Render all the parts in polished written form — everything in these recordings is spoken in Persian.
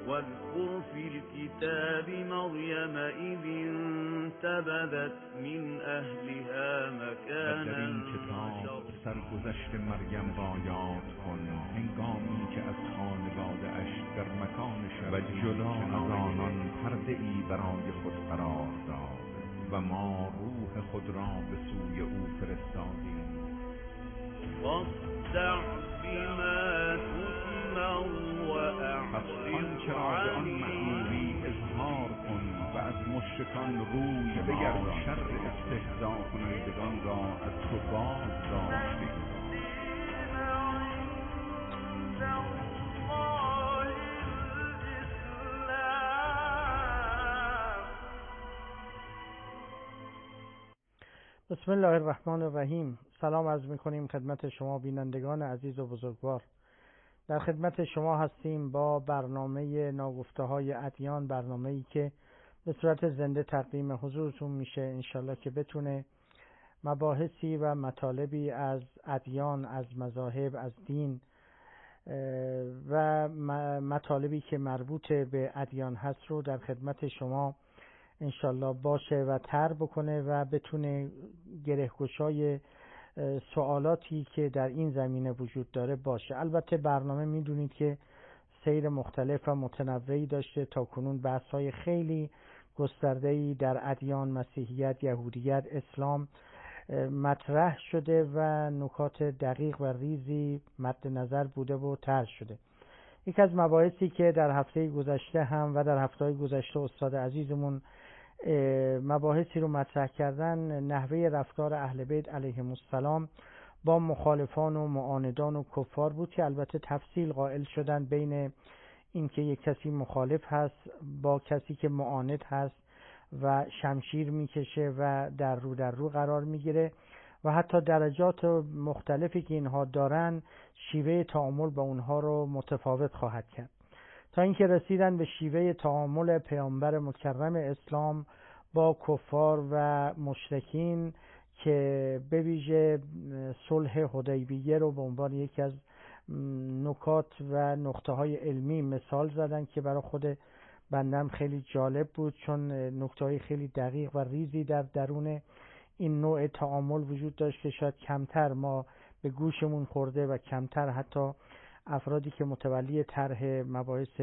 واذكر في الكتاب مريم إذ انتبذت من أهلها مكانا در این کتاب سرگذشت مریم را یاد کن هنگامی که از خانواده اش در مکان و جدا از آنان پرده ای برای خود قرار داد و ما روح خود را به سوی او فرستادیم. فاصدع بما تؤمر پس آنچه را به آن مأموری اظهار کن و از مشرکان روی بگردان. شر استهزا کنندگان را از تو باز داشتیم. بسم الله الرحمن الرحیم. سلام عرض می‌کنیم خدمت شما بینندگان عزیز و بزرگوار. در خدمت شما هستیم با برنامه ناگفته‌های ادیان، برنامه‌ای که به صورت زنده تقدیم حضورتون میشه، انشالله که بتونه مباحثی و مطالبی از ادیان، از مذاهب، از دین و مطالبی که مربوط به ادیان هست رو در خدمت شما انشالله باشه و طرح بکنه و بتونه گره‌گشای سوالاتی که در این زمینه وجود داره باشه. البته برنامه میدونید که سیر مختلف و متنوعی داشته. تا کنون بحث‌های خیلی گسترده‌ای در ادیان، مسیحیت، یهودیت، اسلام مطرح شده و نکات دقیق و ریزی مد نظر بوده و طرح شده. یک از مباحثی که در هفته گذشته هم و در هفته‌های گذشته استاد عزیزمون مباحثی رو مطرح کردن، نحوه رفتار اهل بیت علیهم السلام با مخالفان و معاندان و کفار بود که البته تفصیل قائل شدن بین این که یک کسی مخالف هست با کسی که معاند هست و شمشیر میکشه و در رو قرار میگیره و حتی درجات مختلفی که اینها دارن شیوه تعامل با اونها رو متفاوت خواهد کرد، تا اینکه رسیدن به شیوه تعامل پیامبر مکرم اسلام با کفار و مشرکین که به ویژه صلح حدیبیه رو به عنوان یکی از نکات و نقطه‌های علمی مثال زدن که برای خود بندم خیلی جالب بود، چون نکته‌های خیلی دقیق و ریزی در درون این نوع تعامل وجود داشت که شاید کمتر ما به گوشمون خورده و کمتر حتی افرادی که متولی طرح مباحث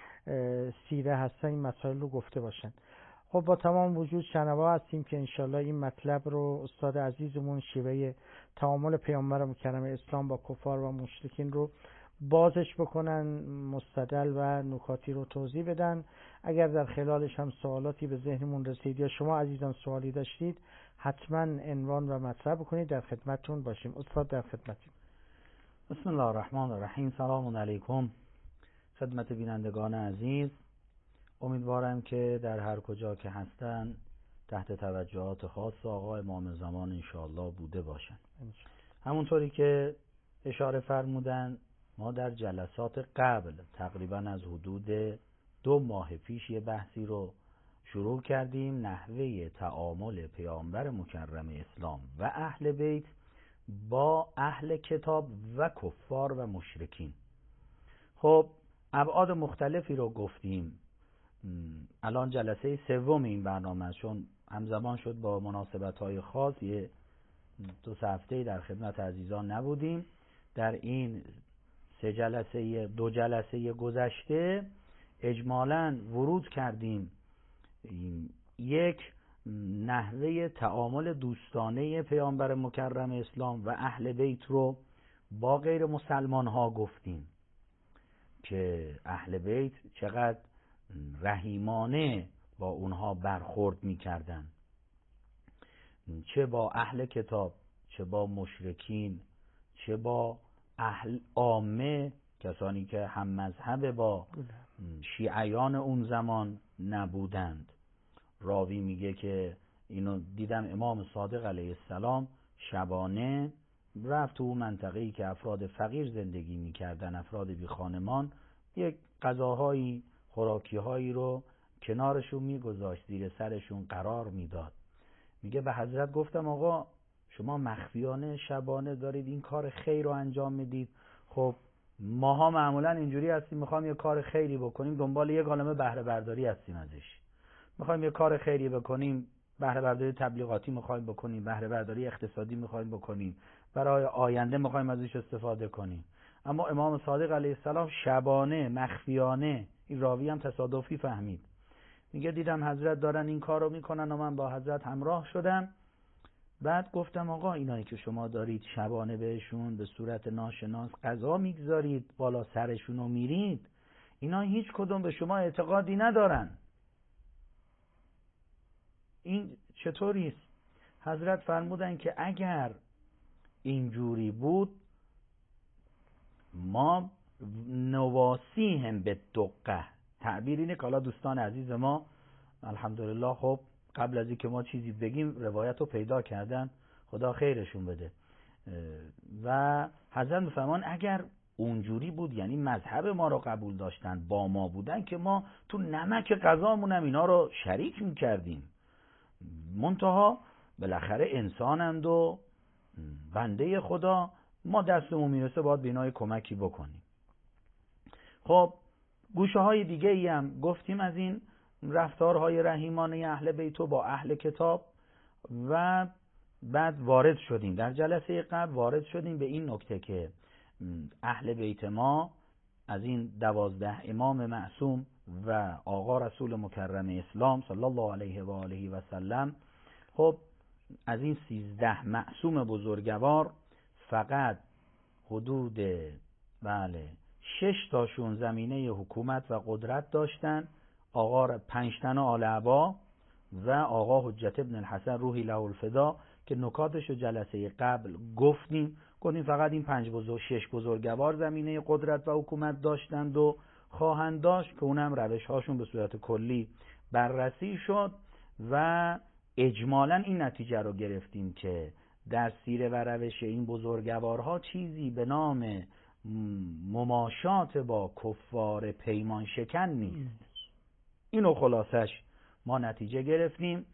سیره هستن این مسائل رو گفته باشن. خب با تمام وجود شنوا هستیم که انشالله این مطلب رو استاد عزیزمون شیوه تعامل پیامبر مکرم اسلام با کفار و مشرکین رو بازش بکنن، مستدل و نکاتی رو توضیح بدن. اگر در خلالش هم سوالاتی به ذهنمون رسید یا شما عزیزان سوالی داشتید حتما عنوان و مطرح بکنید، در خدمتتون باشیم. استاد در خدمتیم. بسم الله الرحمن الرحیم. سلام علیکم خدمت بینندگان عزیز. امیدوارم که در هر کجا که هستن تحت توجهات خاص آقا امام زمان انشاءالله بوده باشن. همونطوری که اشاره فرمودن ما در جلسات قبل تقریبا از حدود 2 ماه پیش یه بحثی رو شروع کردیم، نحوه تعامل پیامبر مکرم اسلام و اهل بیت با اهل کتاب و کفار و مشرکین. خب ابعاد مختلفی رو گفتیم. الان جلسه 3 این برنامه است، چون همزمان شد با مناسبت‌های خاص 2 هفته در خدمت عزیزان نبودیم. در این 2 جلسه گذشته اجمالاً ورود کردیم یک نحوه تعامل دوستانه پیامبر مکرم اسلام و اهل بیت رو با غیر مسلمان ها گفتیم که اهل بیت چقدر رحیمانه با اونها برخورد می‌کردن، چه با اهل کتاب، چه با مشرکین، چه با اهل عامه، کسانی که هم مذهب با شیعیان اون زمان نبودند. راوی میگه که اینو دیدم امام صادق علیه السلام شبانه رفت تو منطقه‌ای که افراد فقیر زندگی میکردن، افراد بی خانمان، یک غذاهایی، خوراکی‌هایی رو کنارشون میگذاشت، زیر سرشون قرار میداد. میگه به حضرت گفتم آقا شما مخفیانه شبانه دارید این کار خیر رو انجام میدید، خب ماها معمولا اینجوری هستیم میخوایم یه کار خیری بکنیم دنبال یه عالمه بهره برداری هستیم ازش. میخوایم یه کار خیری بکنیم، بهره برداری تبلیغاتی میخوایم بکنیم، بهره برداری اقتصادی میخوایم بکنیم، برای آینده میخوایم ازش استفاده کنیم. اما امام صادق علیه السلام شبانه مخفیانه، این راوی هم تصادفی فهمید، میگه دیدم حضرت دارن این کار رو میکنن و من با حضرت همراه شدم. بعد گفتم آقا اینایی که شما دارید شبانه بهشون به صورت ناشناس غذا میگذارید، بالا سرشون رو میرید، اینا هیچ کدوم به شما اعتقادی ندارن، این چطوریست؟ حضرت فرمودن که اگر اینجوری بود ما نواسیهم به دقه، تعبیر اینه که حالا دوستان عزیز ما الحمدلله خب قبل از اینکه ما چیزی بگیم روایت رو پیدا کردن، خدا خیرشون بده، و حضرت میفرمان اگر اونجوری بود یعنی مذهب ما رو قبول داشتن، با ما بودن، که ما تو نمک غذامونم اینا رو شریک میکردیم. منتها بالاخره انسانند و بنده خدا، ما دستمون میرسه باید به اینا کمکی بکنیم. خب گوشه های دیگه ای هم گفتیم از این رفتارهای رحیمانه اهل بیت و با اهل کتاب، و بعد وارد شدیم در جلسه قبل وارد شدیم به این نکته که اهل بیت ما از این 12 امام معصوم و آقا رسول مکرم اسلام صلی الله علیه و آله و سلم، خب از این 13 معصوم بزرگوار فقط حدود 6 تاشون زمینه حکومت و قدرت داشتن، آقا 5 تن آل عبا و آقا حجت ابن الحسن روحی له الفدا که نکاتش رو جلسه قبل گفتیم فقط این 6 بزرگوار زمینه قدرت و حکومت داشتند و خواهند داشت، که اونم روش هاشون به صورت کلی بررسی شد و اجمالاً این نتیجه رو گرفتیم که در سیره و روش این بزرگوارها چیزی به نام مماشات با کفار پیمان شکن نیست. اینو خلاصش ما نتیجه گرفتیم.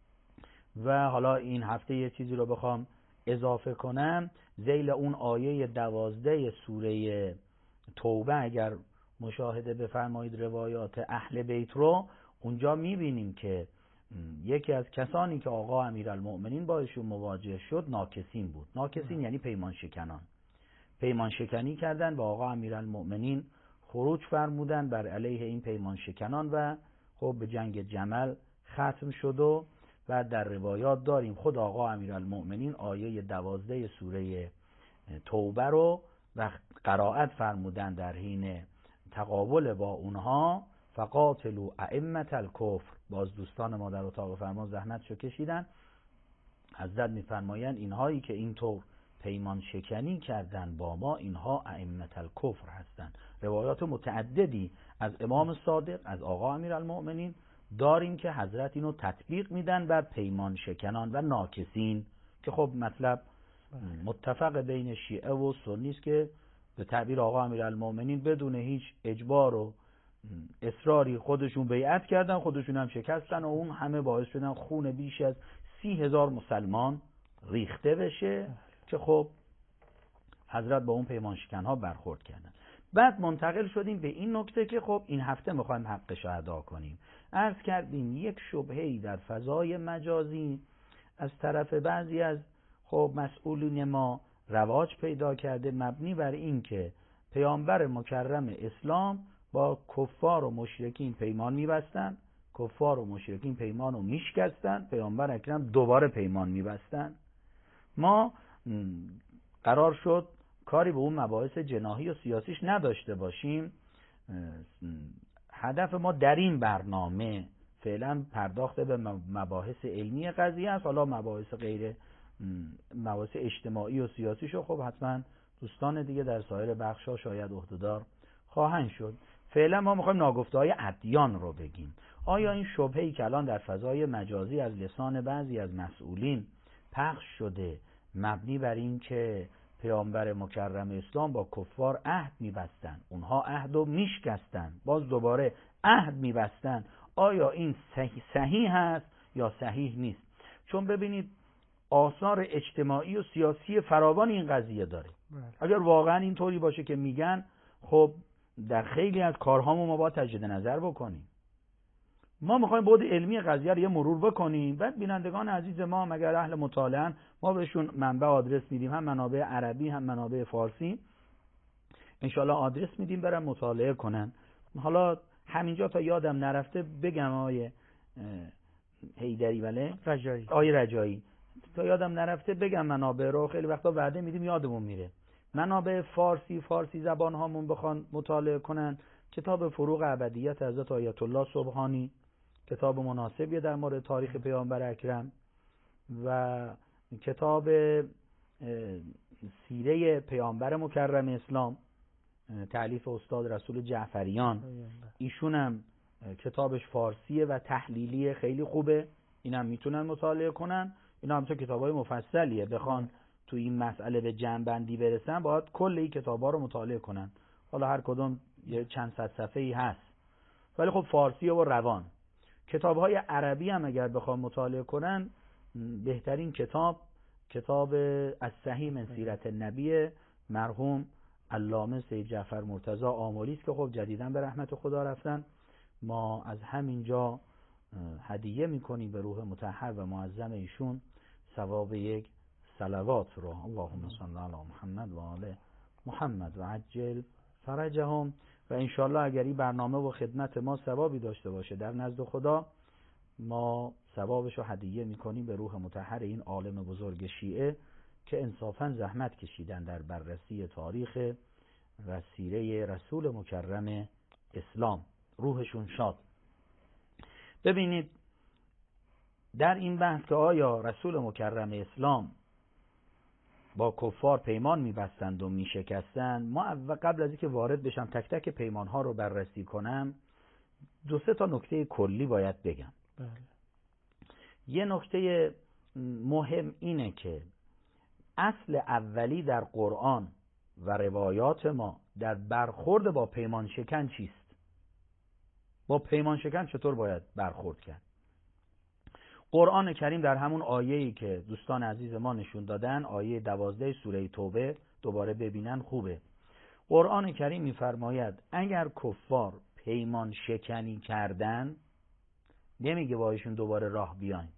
و حالا این هفته یه چیزی رو بخوام اضافه کنم، ذیل اون آیه 12 سوره توبه اگر مشاهده بفرمایید روایات اهل بیت رو، اونجا میبینیم که یکی از کسانی که آقا امیرالمؤمنین باشون مواجه شد ناکسین بود. ناکسین یعنی پیمان شکنان، پیمان شکنی کردن و آقا امیرالمؤمنین خروج فرمودن بر علیه این پیمان شکنان و خب به جنگ جمل ختم شد. و بعد در روایات داریم خود آقا امیرالمؤمنین آیه 12 سوره توبه رو و قرائت فرمودن در حین تقابل با اونها، فقاتلوا ائمة الکفر. باز دوستان ما در اتاق فرمان زحمتشو کشیدن، حضرت میفرمایند اینهایی که اینطور پیمان شکنی کردن با ما، اینها ائمة الکفر هستند. روایات متعددی از امام صادق از آقا امیرالمؤمنین داریم که حضرت اینو تطبیق میدن بر پیمان شکنان و ناکسین، که خب مطلب متفق بین شیعه و سنی است که به تعبیر آقا امیرالمؤمنین بدون هیچ اجبار و اصراری خودشون بیعت کردن، خودشون هم شکستن و اون همه باعث شدن خون بیش از 30,000 مسلمان ریخته بشه، که خب حضرت با اون پیمان شکن ها برخورد کردن. بعد منتقل شدیم به این نکته که خب این هفته میخوایم حقش رو ادا کنیم. عرض کردیم یک شبهه‌ای در فضای مجازی از طرف بعضی از خب مسئولین ما رواج پیدا کرده، مبنی بر این که پیامبر مکرم اسلام با کفار و مشرکین پیمان میبستن، کفار و مشرکین پیمان رو میشکستن، پیامبر اکرم دوباره پیمان میبستن. ما قرار شد کاری به اون مباحث جناحی و سیاسیش نداشته باشیم. هدف ما در این برنامه فعلا پرداخت به مباحث علمی قضیه است. حالا مباحث غیر مباحث اجتماعی و سیاسیشو خب حتما دوستان دیگه در سایر بخش‌ها شاید عهده‌دار خواهند شد. فعلا ما میخوایم ناگفته‌های ادیان رو بگیم. آیا این شبهه‌ای که الان در فضای مجازی از لسان بعضی از مسئولین پخش شده مبنی بر این که پیامبر مکرم اسلام با کفار عهد می‌بستن، اونها عهد رو میشکستن، باز دوباره عهد می‌بستن، آیا این صحیح هست یا صحیح نیست؟ چون ببینید آثار اجتماعی و سیاسی فراوان این قضیه داره. اگر واقعا اینطوری باشه که میگن خب در خیلی از کارهامون ما باید تجدید نظر بکنیم. ما میخوایم بعد علمی قضیه رو یه مرور بکنیم، بعد بینندگان عزیز ما مگر اهل مطالعه ما بهشون منبع آدرس میدیم، هم منابع عربی هم منابع فارسی، انشالله آدرس میدیم برن مطالعه کنن. حالا همینجا تا یادم نرفته بگم آیه حیدری آیه رجایی تا یادم نرفته بگم منابع رو، خیلی وقتا وعده میدیم یادمون میره. منابع فارسی زبان هامون بخوان مطالعه کنن، کتاب فروغ ابدیت حضرت آیت الله سبحانی، کتاب مناسبیه در مورد تاریخ پیامبر اکرم، و کتاب سیره پیامبر مکرم اسلام تألیف استاد رسول جعفریان، ایشون هم کتابش فارسیه و تحلیلیه، خیلی خوبه، اینم میتونن مطالعه کنن. اینا هم کتابای مفصلیه، بخوان تو این مسئله به جمع‌بندی برسن باید کل این کتابا رو مطالعه کنن. حالا هر کدوم یه چند صد صفحه‌ای هست، ولی خب فارسیه و روان. کتاب‌های عربی هم اگر بخوام مطالعه کنن، بهترین کتاب الصحیح من سیرت النبی مرحوم علامه سید جعفر مرتضی آملی است که خب جدیداً به رحمت خدا رفتن. ما از همینجا هدیه میکنیم به روح مطهر و معظم ایشون ثواب یک صلوات رو. اللهم صل علی محمد و آل محمد و عجل فرجهم. و انشالله اگر این برنامه و خدمت ما ثوابی داشته باشه در نزد خدا، ما ثوابش رو هدیه میکنیم به روح مطهر این عالم بزرگ شیعه که انصافاً زحمت کشیدن در بررسی تاریخ و سیره رسول مکرم اسلام. روحشون شاد. ببینید در این بحث که آیا رسول مکرم اسلام با کفار پیمان میبستند و میشکستند، ما قبل از اینکه وارد بشم تک تک پیمانها رو بررسی کنم، 2-3 نکته کلی باید بگم. بله. یه نکته مهم اینه که اصل اولی در قرآن و روایات ما در برخورد با پیمان شکن چیست؟ با پیمان شکن چطور باید برخورد کرد؟ قرآن کریم در همون آیه‌ای که دوستان عزیز ما نشون دادن، آیه 12 سوره توبه، دوباره ببینن خوبه. قرآن کریم می‌فرماید اگر کفار پیمان شکنی کردن، نمیگه با ایشون دوباره راه بیاین.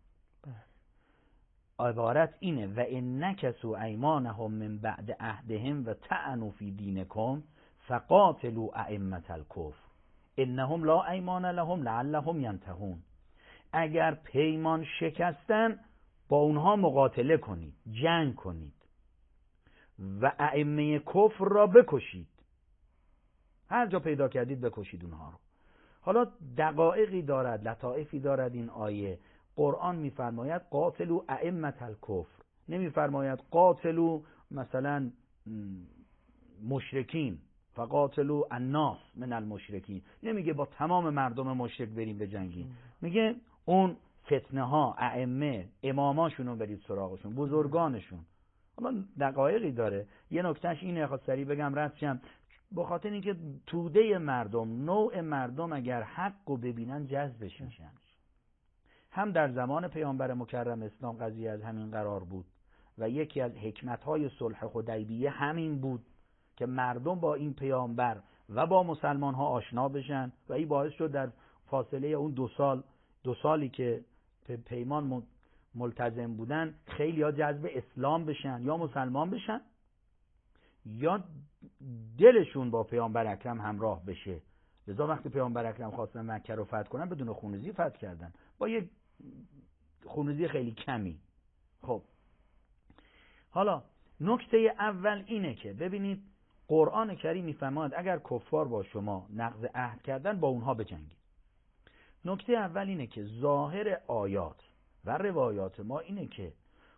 عبارت اینه و ان نکثوا ایمانهم من بعد عهدهم و طعنوا فی دینکم فقاتلوا ائمة الکفر انهم لا ایمان لهم لعلهم ینتهون. اگر پیمان شکستن با اونها مقاتله کنید، جنگ کنید و ائمه کفر را بکشید، هر جا پیدا کردید بکشید اونها رو. حالا دقایقی دارد، لطائفی دارد این آیه. قرآن میفرماید قاتلوا ائمة الکفر، نمیفرماید قاتلوا مثلا مشرکین فقاتلوا الناس من المشرکین، نمیگه با تمام مردم مشرک بریم به جنگیم، میگه اون فتنه ها ائمه اماماشون رو برید سراغشون، بزرگانشون. حالا دقایقی داره. یه نکتهش اینه، خواست سریع بگم رد شم، به خاطر اینکه توده مردم، نوع مردم اگر حق رو ببینن جذبش میشن. هم در زمان پیامبر مکرم اسلام قضیه از همین قرار بود و یکی از حکمت‌های صلح حدیبیه همین بود که مردم با این پیامبر و با مسلمان‌ها آشنا بشن و این باعث شد در فاصله اون 2 سالی که پیمان ملتزم بودن خیلی ها جذب اسلام بشن، یا مسلمان بشن یا دلشون با پیامبر اکرم همراه بشه. لذا وقتی پیامبر اکرم خواستن مکه رو فتح کنن بدون خونریزی فتح کردن، با یه خونریزی خیلی کمی. خب حالا نکته اول اینه که ببینید قرآن کریم میفرماید اگر کفار با شما نقض عهد کردن با اونها بجنگید. نکته اول اینه که ظاهر آیات و روایات ما اینه که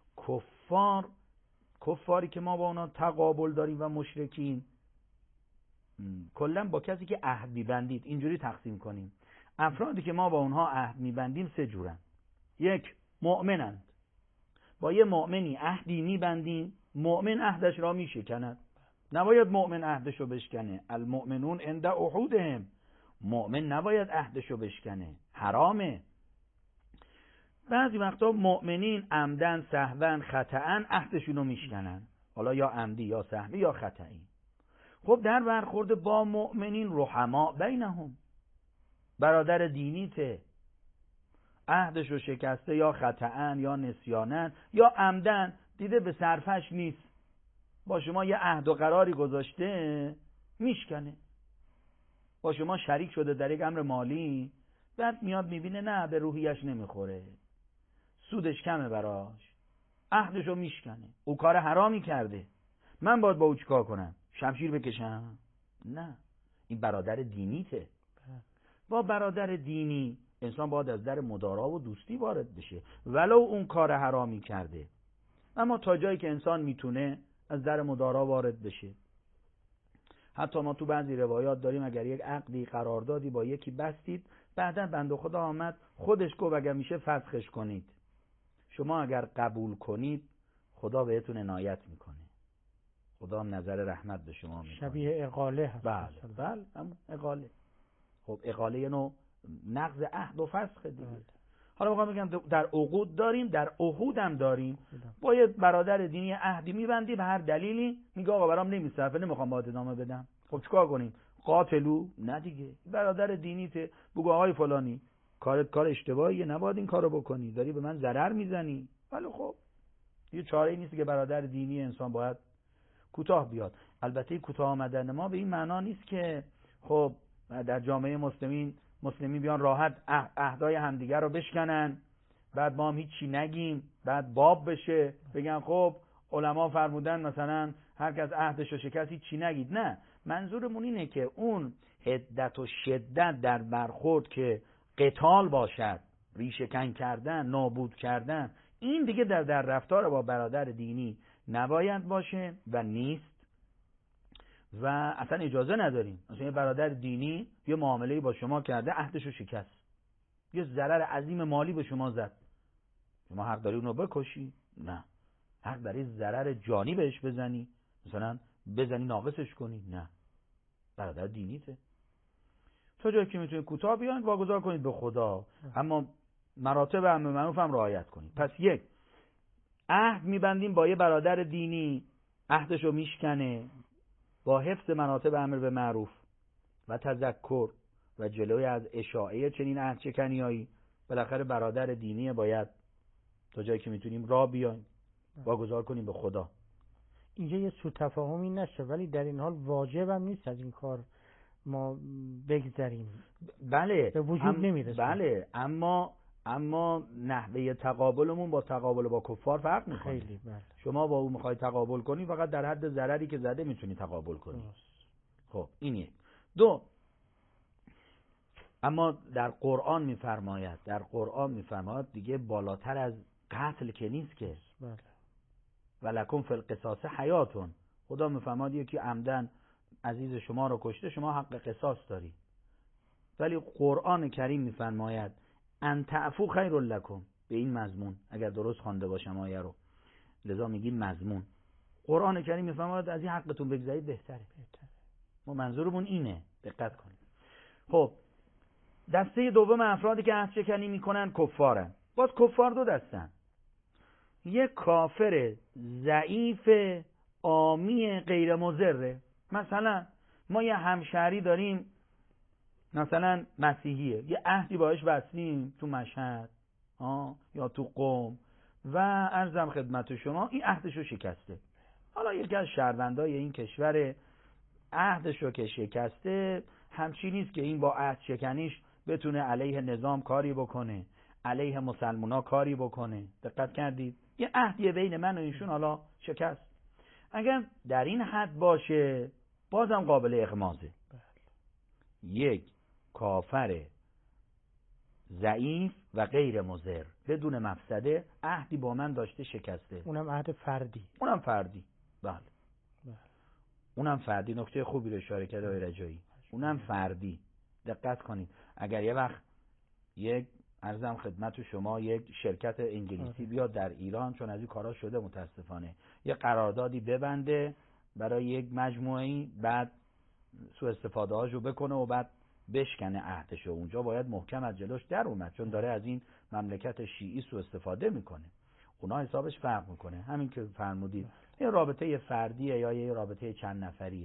کفاری که ما با اونا تقابل داریم و مشرکین، کلا با کسی که عهد می‌بندید اینجوری تقسیم کنیم. افرادی که ما با اونها عهد می‌بندیم 3 جورن. 1 مؤمنند، با یه مؤمنی عهدی می‌بندیم، مؤمن عهدش را می‌شکند. نباید مؤمن عهدش رو بشکنه. المؤمنون عند عهودهم، مؤمن نباید عهدش رو بشکنه، حرامه. بعضی وقتا مؤمنین عمدن سهوا خطأ عهدشون رو میشکنن، حالا یا عمدی یا سهوی یا خطئی. خب در برخورد با مؤمنین رحما بینهم، برادر دینیته، عهدش رو شکسته یا خطأن یا نسیانن یا عمدن، دیده به صرفش نیست، با شما یه عهد و قراری گذاشته میشکنه، با شما شریک شده در یک امر مالی، بعد میاد میبینه نه به روحیش نمیخوره، سودش کمه براش، عهدشو میشکنه، او کار حرامی کرده، من باید با او چیکار کنم؟ شمشیر بکشم؟ نه، این برادر دینیته. با برادر دینی انسان باید از در مدارا و دوستی وارد بشه ولو اون کار حرامی کرده، اما تا جایی که انسان میتونه از در مدارا وارد بشه. حتی ما تو بعضی روایات داریم اگر یک عقدی قراردادی با یکی بستید، بعدا بنده خدا آمد خودش گفت اگر میشه فسخش کنید، شما اگر قبول کنید خدا بهتون عنایت میکنه، خدا هم نظر رحمت به شما میکنه. شبیه اقاله هست. بله هم اقاله. خب اقاله یه نوع نقض عهد و فسخ دیگه. حالا میخوام بگم در عقود داریم، در عهود هم داریم. با یه برادر دینی عهدی میبندی به هر دلیلی، میگه آقا برام نمیصرفه، نمیخوام باهات ادامه بدم. خب چیکار کنیم؟ قاتلو؟ نه دیگه، برادر دینیته، بگو آقای فلانی کار اشتباهیه، نباید این کارو بکنی، داری به من ضرر میزنی. ولی خب یه چاره‌ای نیست که برادر دینی انسان باید کوتاه بیاد. البته کوتاه آمدن ما به این معنا نیست که خب در جامعه مسلمین بیان راحت عهدای همدیگر رو بشکنن، بعد ما هم هیچی نگیم، بعد باب بشه بگن خب علما فرمودن مثلا هر کس عهدش رو شکست هیچی نگید. نه، منظورمون اینه که اون حدت و شدت در برخورد که قتال باشد، ریشه‌کن کردن، نابود کردن، این دیگه در رفتار با برادر دینی نباید باشه و نیست و اصلا اجازه نداریم. مثلا یه برادر دینی یه معامله‌ای با شما کرده، عهدش رو شکست، یه ضرر عظیم مالی به شما زد، شما حق داری اونو بکشی؟ نه. حق داری ضرر جانی بهش بزنی، مثلا بزنی ناقصش کنی؟ نه. برادر دینیته. تا جایی که میتونید کوتاه بیاین واگذار کنید به خدا، اما مراتب امر معروف هم رعایت کنید. پس یک، عهد میبندیم با یه برادر دینی، عهدشو میشکنه، با حفظ مراتب امر به معروف و تذکر و جلوی از اشاعه چنین عهد شکنیایی، بالاخره برادر دینی باید تا جایی که میتونیم راه بیایم، واگذار کنیم به خدا. اینجا یه سوء تفاهمی نشه، ولی در این حال واجب هم نیست از این کار ما بگذریم. بله، به وجود نمیرسه. بله، اما نحوه تقابلمون با تقابل با کفار فرق میکنه. خیلی بله. شما با او میخوای تقابل کنی، فقط در حد ضرری که زده میتونی تقابل کنی. خب این یک. دو، اما در قرآن میفرماید دیگه بالاتر از قتل که نیست که. بله. ولکم فی القصاص حیاتون. خدا میفرماید یکی عمدن عزیز شما رو کشته، شما حق قصاص داری. ولی قرآن کریم میفرماید ان تعفو خیر لکم، به این مضمون، اگر درست خوانده باشم آیه رو، لذا میگیم مضمون. قرآن کریم میفرماید از این حقتون بگذرید بهتره. ما منظورمون اینه، دقت کنید. خب دسته دوم افرادی که عهد شکنی میکنن کفارن. باز کفار دو دستن، یک کافر ضعیف عامی غیر مضره. مثلا ما یه همشهری داریم مثلا مسیحیه، یه عهدی باهاش بستیم تو مشهد یا تو قم و عرضم خدمت شما این عهدشو شکسته. حالا یکی از شهروندای این کشور عهدشو که شکسته، همچی نیست که این با عهد شکنیش بتونه علیه نظام کاری بکنه، علیه مسلمونا کاری بکنه. دقت کردید؟ یه عهدیه بین من و ایشون، حالا شکست. اگر در این حد باشه بازم قابل اغماضه. یک کافر ضعیف و غیر مضر بدون مفسده عهدی با من داشته شکسته، اونم عهد فردی. بله. اونم فردی. نکته خوبی رو اشاره کرده آقای رجایی. اونم فردی. دقت کنید، اگر یه وقت یک عرضم خدمت شما یک شرکت انگلیسی بیاد در ایران، چون از این کارا شده متاسفانه، یه قراردادی ببنده برای یک مجموعه‌ای، بعد سوء استفاده هاشو بکنه و بعد بشکنه عهدشو، اونجا باید محکم از جلوش در اومد، چون داره از این مملکت شیعی سوء استفاده میکنه. اونا حسابش فرق میکنه. همین که فرمودید یه رابطه فردیه یا یه رابطه چند نفریه،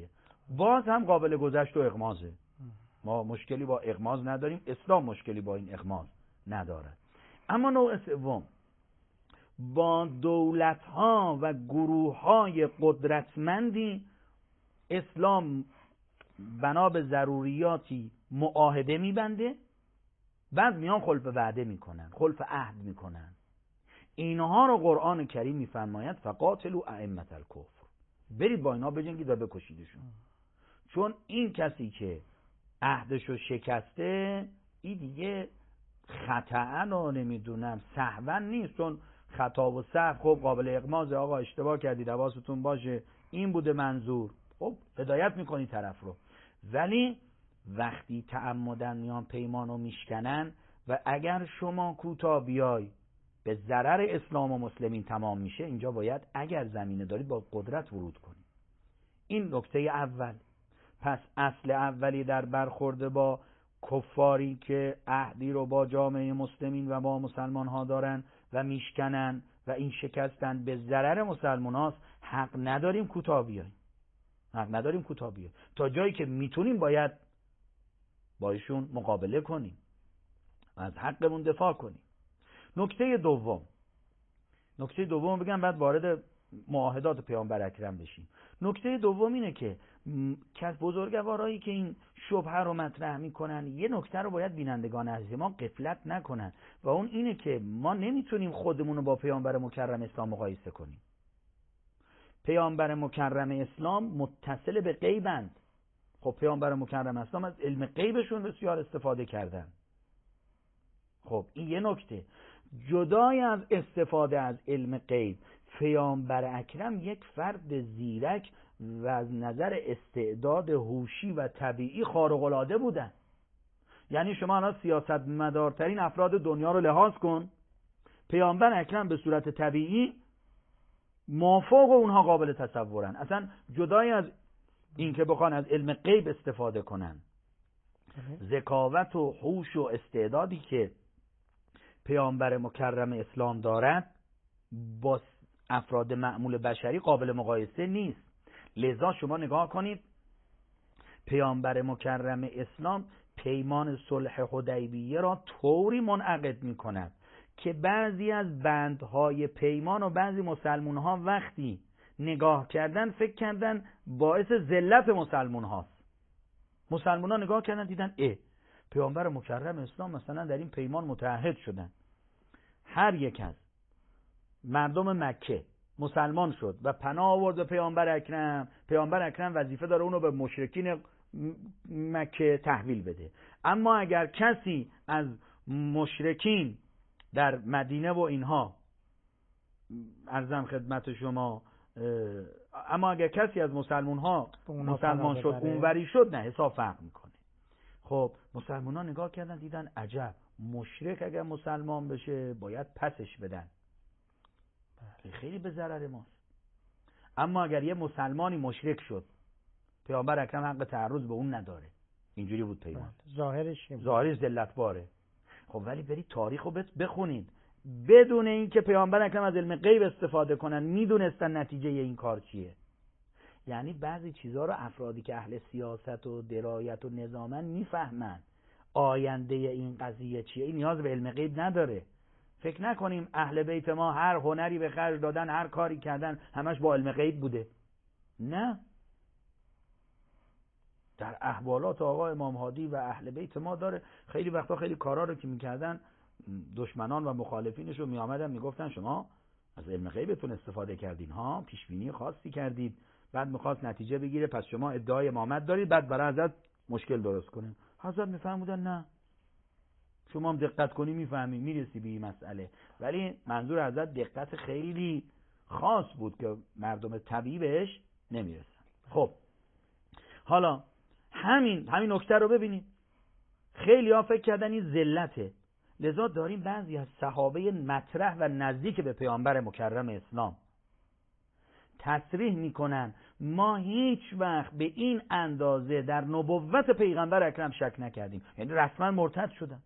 باز هم قابل گذشت و اغمازه. ما مشکلی با اغماز نداریم، اسلام مشکلی با این اغماز نداره. اما نوع سوم، با دولت‌ها و گروه‌های قدرتمندی اسلام بنا به ضروریاتی معاهده میبنده، بعد میان خلف وعده میکنن، خلف عهد میکنن. اینها رو قرآن کریم میفرماید فقاتلوا ائمة الکفر، برید با اینا بجنگید و بکشیدشون. چون این کسی که عهدشو شکسته، این دیگه خطأ رو نمیدونم سهوا نیست، چون خطا و سهو خب قابل اغماز، آقا اشتباه کردید حواستون باشه این بوده منظور، خب هدایت میکنی طرف رو. ولی وقتی تعمدن میان پیمانو میشکنن و اگر شما کوتاه بیای به ضرر اسلام و مسلمین تمام میشه، اینجا باید اگر زمینه دارید با قدرت ورود کنید. این نکته اول. پس اصل اولی در برخورد با کفاری که عهدی رو با جامعه مسلمین و با مسلمان ها دارن و میشکنن و این شکستن به ضرر مسلمان هاست، حق نداریم کوتاه بیاییم. حق نداریم کوتاه بیاییم. تا جایی که میتونیم باید با ایشون مقابله کنیم و از حقمون دفاع کنیم. نکته دوم بگم بعد وارد معاهدات پیامبر اکرم بشیم. نکته دوم اینه که بزرگوارایی که این شبهه رو مطرح میکنن، یه نکته رو باید بینندگان عزیز ما غفلت نکنن و اون اینه که ما نمیتونیم خودمون رو با پیامبر مکرم اسلام مقایسه کنیم. پیامبر مکرم اسلام متصل به غیبند. خب پیامبر مکرم اسلام از علم غیبشون بسیار استفاده کردن. خب این یه نکته. جدای از استفاده از علم غیب، پیامبر اکرم یک فرد زیرک و از نظر استعداد هوشی و طبیعی خارق العاده بودن. یعنی شما الان سیاستمدارترین افراد دنیا رو لحاظ کن، پیامبر اکرم به صورت طبیعی مافوق اونها قابل تصورن. اصلا جدای از این که بخوان از علم غیب استفاده کنن، ذکاوت و هوش و استعدادی که پیامبر مکرم اسلام دارد با افراد معمول بشری قابل مقایسه نیست. لذا شما نگاه کنید، پیامبر مکرم اسلام پیمان صلح حدیبیه را طوری منعقد می کند که بعضی از بندهای پیمان و بعضی مسلمان ها وقتی نگاه کردن فکر کردن باعث ذلت مسلمان هاست. مسلمان ها نگاه کردن دیدن پیامبر مکرم اسلام مثلا در این پیمان متعهد شدن، هر یک از مردم مکه مسلمان شد و پناه آورد به پیامبر اکرم، پیامبر اکرم وظیفه داره اونو به مشرکین مکه تحویل بده. اما اگر کسی از مشرکین در مدینه و اینها، عرضم خدمت شما، اما اگر کسی از مسلمان ها مسلمان شد اونوری شد، نه حساب فرق میکنه. خب مسلمان ها نگاه کردن دیدن عجب، مشرک اگر مسلمان بشه باید پسش بدن، خیلی به ضرر ماست. اما اگر یه مسلمانی مشرک شد، پیامبر اکرم حق تعرض به اون نداره. اینجوری بود پیمان. ظاهرش ذلت باره. خب ولی برید تاریخ رو بخونید، بدون اینکه پیامبر اکرم از علم غیب استفاده کنن میدونستن نتیجه این کار چیه. یعنی بعضی چیزها رو افرادی که اهل سیاست و درایت و نظامن میفهمن. آینده این قضیه چیه این نیاز به علم غیب نداره. فکر نکنیم اهل بیت ما هر هنری به خرج دادن، هر کاری کردن همش با علم غیب بوده. نه، در احوالات آقا امام هادی و اهل بیت ما داره خیلی وقتا خیلی کارا رو که میکردن دشمنان و مخالفینش رو میآمدن میگفتن شما از علم غیبتون استفاده کردین ها، پیش بینی خاصی کردید، بعد میخواست نتیجه بگیره پس شما ادعای امامت دارید، بعد برای حضرت مشکل درست کنیم. حضرت میفهمودن نه، شما هم دقت کنی میفهمی میرسی به این مسئله. ولی منظور حضرت دقت خیلی خاص بود که مردم طبیعی بهش نمیرسن. خب حالا همین نکته رو ببینید، خیلی ها فکر کردن این ذلته. لذا داریم بعضی از صحابه مطرح و نزدیک به پیامبر مکرم اسلام تصریح میکنن ما هیچ وقت به این اندازه در نبوت پیغمبر اکرم شک نکردیم، یعنی رسما مرتد شدن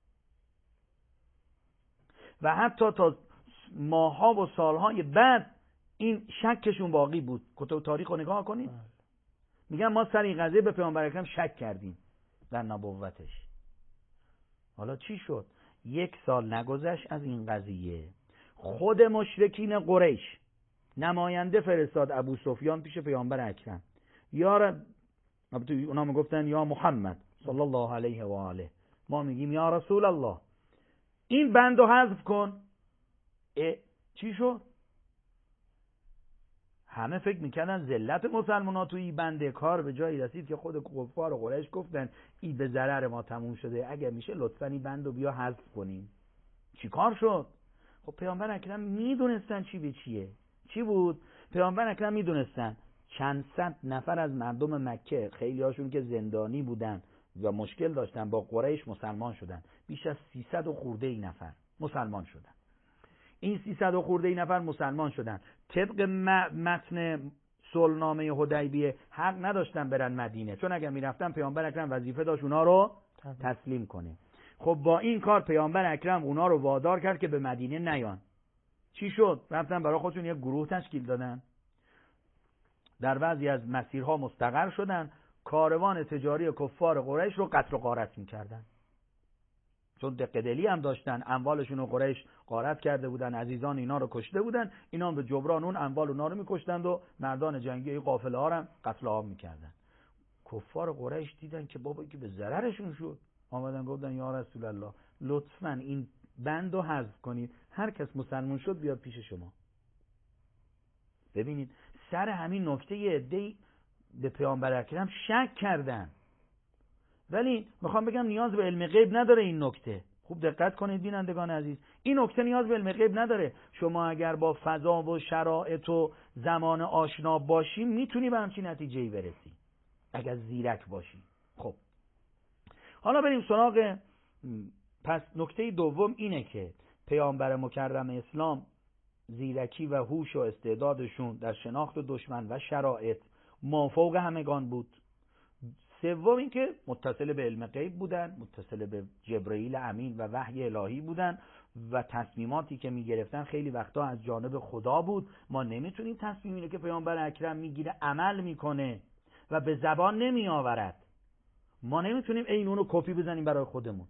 و حتی تا ماها و سالهای بعد این شکشون باقی بود. کتب تاریخ رو نگاه کنید، میگن ما سر این قضیه به پیامبر اکرم شک کردیم در نبوتش. حالا چی شد؟ 1 سال نگذشت از این قضیه، خود مشرکین قریش نماینده فرستاد ابو سفیان پیش پیامبر اکرم. اونا میگفتن یا محمد صلی الله علیه و آله، ما میگیم یا رسول الله، این بندو حذف کن. چی شد؟ همه فکر میکردن ذلت مسلمان‌ها توی این بنده، کار به جایی رسید که خود کفار قریش گفتن این به ضرر ما تموم شده، اگر میشه لطفاً این بندو بیا حذف کنیم. چی کار شد؟ خب پیامبر اکرم میدونستن چی به چیه. چی بود؟ پیامبر اکرم میدونستن چند صد نفر از مردم مکه، خیلی هاشون که زندانی بودن و مشکل داشتن با قریش، مسلمان شدن. بیش از 300 و خورده نفر مسلمان شدن. این 300 و خورده نفر مسلمان شدن. طبق متن صلحنامه حدیبیه حق نداشتن برن مدینه، چون اگر میرفتن پیامبر اکرم وظیفه داشت اونا رو تسلیم کنه. خب با این کار پیامبر اکرم اونا رو وادار کرد که به مدینه نیان. چی شد؟ رفتن برای خودشون یک گروه تشکیل دادن، در بعضی از مسیرها مستقر شدن، کاروان تجاری کفار قریش رو قتل و غارت میکردن، چون دقدلی هم داشتن، اموالشون رو قریش غارت کرده بودن، عزیزان اینا رو کشته بودن، اینا به جبران اون اموال اونا رو میکشتند و مردان جنگی قافله ها رو قتل عام میکردن. کفار قریش دیدن که بابا که به ضررشون شد، آمدن گفتن یا رسول الله لطفاً این بندو حذف کنید، هر کس مسلمان شد بیاد پیش شما. ببینید سر همین نکته یه عده‌ای به پیامبر اکرم شک کردن، ولی میخوام بگم نیاز به علم غیب نداره این نکته. خوب دقت کنید بینندگان عزیز، این نکته نیاز به علم غیب نداره. شما اگر با فضا و شرایط و زمان آشنا باشی میتونی به همچین نتیجه‌ای برسی اگر زیرک باشی. خب حالا بریم سراغ پس نکته دوم اینه که پیامبر مکرم اسلام زیرکی و هوش و استعدادشون در شناخت دشمن و شرایط مافوق همگان بود. سوم این که متصل به علم غیب بودن، متصل به جبرئیل امین و وحی الهی بودن و تصمیماتی که میگرفتن خیلی وقتا از جانب خدا بود. ما نمیتونیم تصمیمی رو که پیامبر اکرم میگیره عمل میکنه و به زبان نمی آورد، ما نمیتونیم این اونو کپی بزنیم برای خودمون.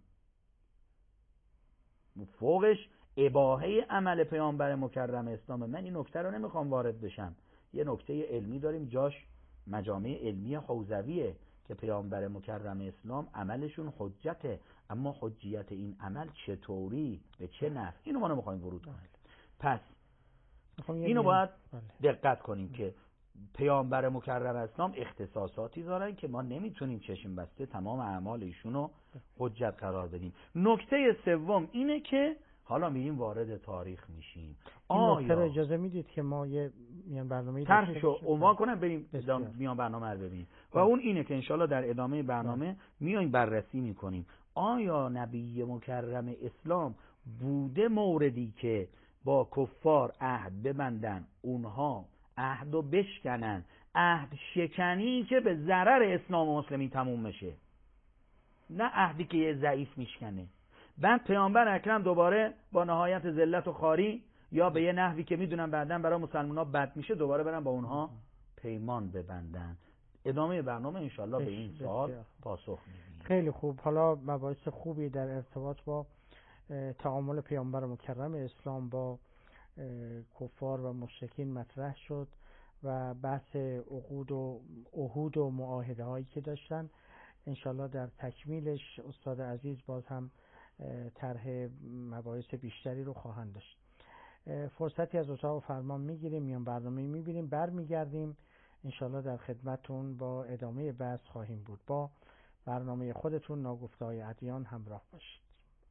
فوقش اباحه عمل پیامبر مکرم اسلام. من این نکته رو نمیخوام وارد بشم، یه نکته علمی داریم جاش مجامع علمی حوزویه که پیامبر مکرم اسلام عملشون حجته، اما حجیت این عمل چطوری به چه نحو اینو ما نمیخوایم ورود کنیم. پس اینو باید دقت کنیم که پیامبر مکرم اسلام اختصاصاتی دارن که ما نمیتونیم چشم بسته تمام اعمال ایشونو حجت قرار بدیم. نکته سوم اینه که حالا میریم وارد تاریخ میشیم. آیا اجازه میدید که ما یه میان برنامه‌ای طرحشو عنوان کنم بریم میان برنامه رو ببینیم و اون اینه که انشالله در ادامه برنامه میایم بررسی میکنیم آیا نبی مکرم اسلام بوده موردی که با کفار عهد ببندن، اونها عهدو بشکنن، عهد شکنی که به ضرر اسلام و مسلمین تموم میشه، نه عهدی که یه ضعیف میشکنه. بعد پیامبر اکرم دوباره با نهایت ذلت و خواری یا به یه نحوی که میدونن بعدن برای مسلمان‌ها بد میشه دوباره برن با اونها پیمان ببندن. ادامه برنامه انشالله به این سوال پاسخ میدیم. خیلی خوب. حالا مباحث خوبی در ارتباط با تعامل پیامبر مکرم اسلام با کفار و مشرکین مطرح شد و بحث عهود و معاهده هایی که داشتن انشالله در تکمیلش استاد عزیز باز هم طرح مباحث بیشتری رو خواهند داشت. فرصتی از اتاق فرمان میگیریم، میان برنامه میبینیم، برمیگردیم انشالله در خدمتون با ادامه بحث خواهیم بود. با برنامه خودتون ناگفته‌های ادیان همراه باشید.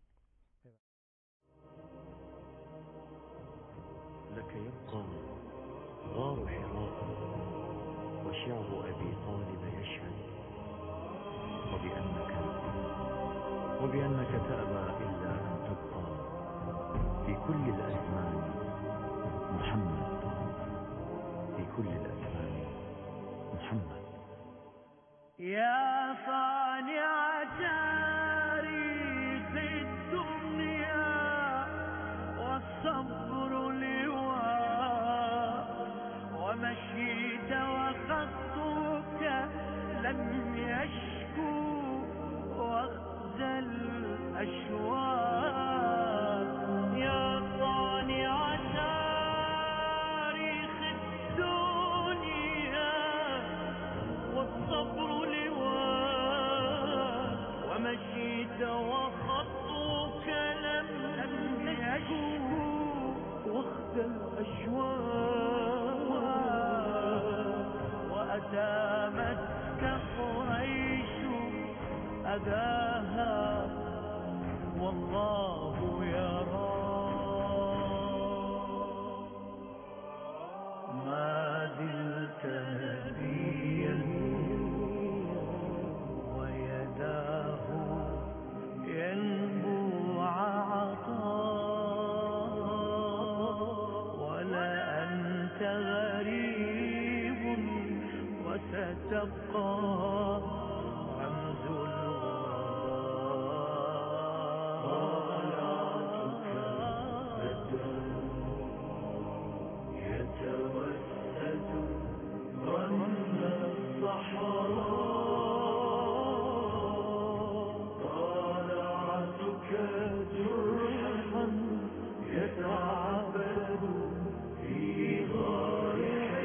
لك يبقى غار حراء وشعب أبي طالب يشهد وبأنك تأبى إلا أن تبقى في كل الأزمان محمد، في كل الأزمان محمد. يا صانع تاريخ الدنيا والصبر لواء ومشي ومشيت وخطك لم يشكو واخزى الأشواق يا صانع تاريخ الدنيا والصبر لواء ومشيت وخطك لم يشكو واخزى الأشواق وأدامتك قريش أذاها والله يرى ما زلت نبيا ويداه ينبوع عطاء ولا أنت غريب وستبقى رمز يتوسد رمل الصحراء طالعتك جرحا يتعبد في غار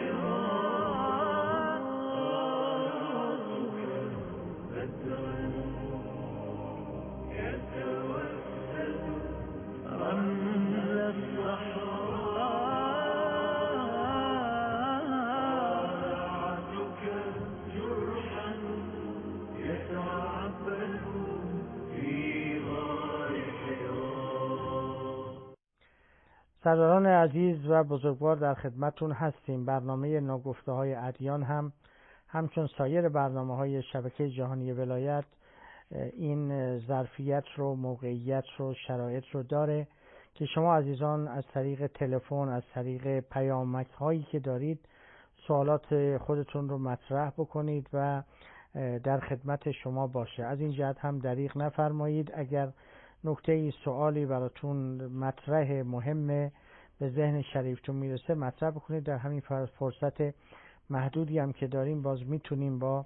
حراء طالعتك بدرا يتوسد رمل الصحراء طالعتك جرحا يتعبد في غار حراء. سرداران عزیز و بزرگوار در خدمتون هستیم. برنامه ناگفته های ادیان هم همچون سایر برنامه‌های شبکه جهانی ولایت این ظرفیت رو، موقعیت رو، شرایط رو داره که شما عزیزان از طریق تلفن، از طریق پیامک هایی که دارید سوالات خودتون رو مطرح بکنید و در خدمت شما باشه. از این جهت هم دریغ نفرمایید. اگر نکته سوالی براتون مطرح مهمه به ذهن شریفتون میرسه مطرح بکنید. در همین فرصت محدودی هم که داریم باز میتونیم با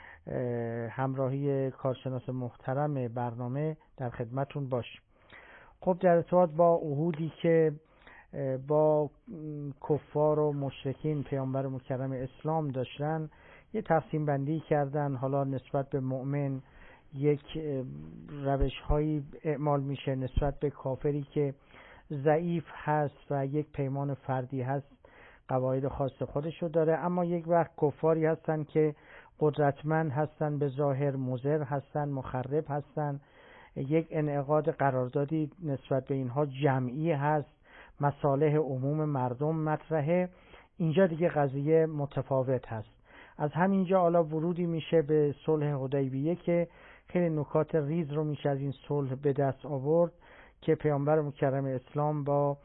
همراهی کارشناس محترم برنامه در خدمتون باشیم. خب در ارتباط با عهودی که با کفار و مشرکین پیامبر مکرم اسلام داشتن یه تقسیم بندی کردن. حالا نسبت به مؤمن یک روش هایی اعمال میشه، نسبت به کافری که ضعیف هست و یک پیمان فردی هست قواعد خاص خودشو داره. اما یک وقت کفاری هستن که قدرتمند هستن، به ظاهر مضر هستن، مخرب هستن، یک انعقاد قراردادی نسبت به اینها جمعی هست، مصالح عموم مردم مطرحه. اینجا دیگه قضیه متفاوت هست. از همینجا حالا ورودی میشه به صلح حدیبیه که خیلی نکات ریز رو میشه از این صلح به دست آورد که پیامبر مکرم اسلام با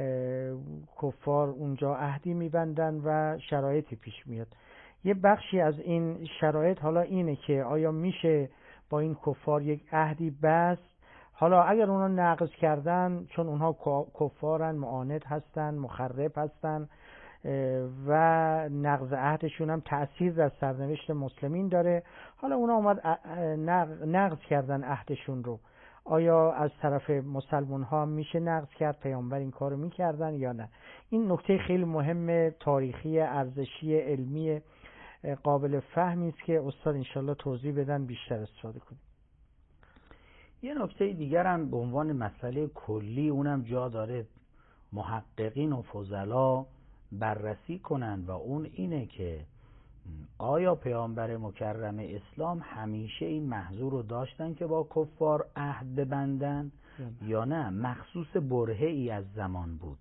کفار اونجا عهدی میبندن و شرایطی پیش میاد. یه بخشی از این شرایط حالا اینه که آیا میشه با این کفار یک عهدی بست؟ حالا اگر اونا نقض کردن، چون اونها کفارن، معاند هستن، مخرب هستن و نقض عهدشون هم تأثیر در سرنوشت مسلمین داره، حالا اونا اومد نقض کردن عهدشون رو، آیا از طرف مسلمان ها میشه نقض کرد؟ پیامبر این کارو میکردن یا نه؟ این نکته خیلی مهم، تاریخی، ارزشی، علمی، قابل فهمی است که استاد انشالله توضیح بدن بیشتر استفاده کنیم. یه نکته دیگر هم به عنوان مسئله کلی اونم جا داره محققین و فضلا بررسی کنن و اون اینه که آیا پیامبر مکرم اسلام همیشه این محظور رو داشتن که با کفار عهد ببندن یا نه مخصوص برهه‌ای از زمان بود؟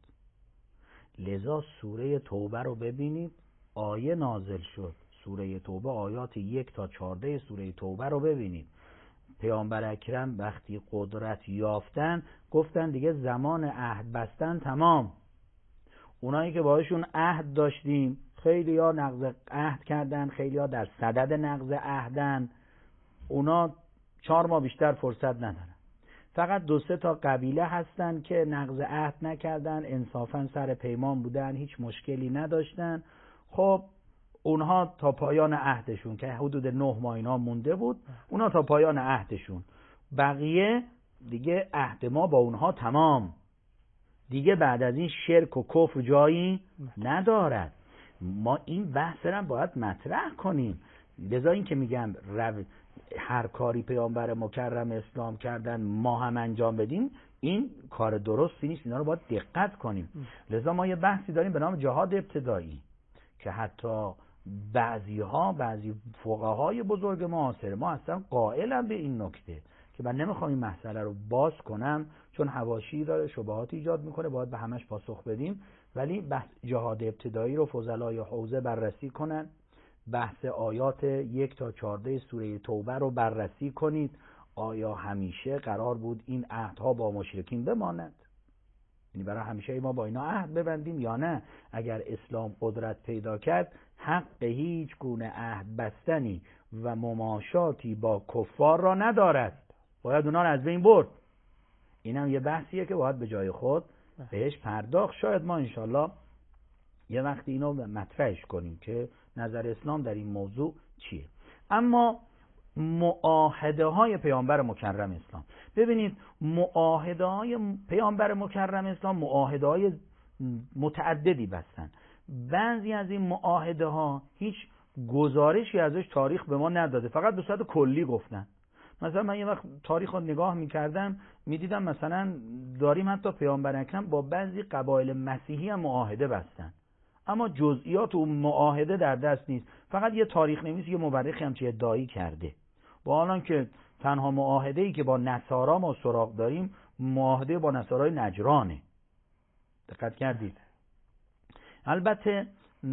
لذا سوره توبه رو ببینید، آیه نازل شد، سوره توبه آیات 1 تا 14 سوره توبه رو ببینید. پیامبر اکرم وقتی قدرت یافتن گفتن دیگه زمان عهد بستن تمام. اونایی که باهاشون عهد داشتیم خیلی ها نقض عهد کردن، خیلی ها در صدد نقض عهدن، اونا 4 ماه بیشتر فرصت ندارن. فقط 2-3 تا قبیله هستن که نقض عهد نکردن، انصافا سر پیمان بودن، هیچ مشکلی نداشتن. خب اونها تا پایان عهدشون که حدود 9 ماه اینا مونده بود، اونها تا پایان عهدشون، بقیه دیگه عهد ما با اونها تمام، دیگه بعد از این شرک و کفر جایی ندارد. ما این بحث رو باید مطرح کنیم. لذا این که میگم هر کاری پیامبر مکرم اسلام کردن ما هم انجام بدیم، این کار درستی نیست، اینا رو باید دقت کنیم. لذا ما یه بحثی داریم به نام جهاد ابتدایی که حتی بعضی فقهای بزرگ معاصر ما اصلا قائلن به این نکته که من نمیخوام این مسئله رو باز کنم چون حواشی داره، شبهات ایجاد میکنه، باید به همش پاسخ بدیم. ولی بحث جهاد ابتدایی رو فضلای حوزه بررسی کنن، بحث آیات 1 تا 14 سوره توبه رو بررسی کنید. آیا همیشه قرار بود این عهدها با مشرکین بماند؟ یعنی برای همیشه ما با اینا عهد ببندیم یا نه؟ اگر اسلام قدرت پیدا کرد حق هیچ گونه عهد بستنی و مماشاتی با کفار را ندارد، باید اونا رو از بین برد. این هم یه بحثیه که باید به جای خود بهش پرداخت. شاید ما انشالله یه وقتی اینو مطرحش کنیم که نظر اسلام در این موضوع چیه. اما معاهده های پیامبر مکرم اسلام، ببینید معاهده های پیامبر مکرم اسلام معاهده های متعددی بستن. بعضی از این معاهده ها هیچ گزارشی ازش تاریخ به ما نداده، فقط به صورت کلی گفتن. مثلا من یه وقت تاریخ رو نگاه میکردم میدیدم مثلا داریم حتی پیامبر اکرم با بعضی قبایل مسیحی هم معاهده بستن، اما جزئیات اون معاهده در دست نیست. فقط یه تاریخ نویس، یه مورخی هم چه ادعایی کرده. با الان که تنها معاهده‌ای که با نصارا ما سراغ داریم معاهده با نصارای نجرانه. دقت کردید؟ البته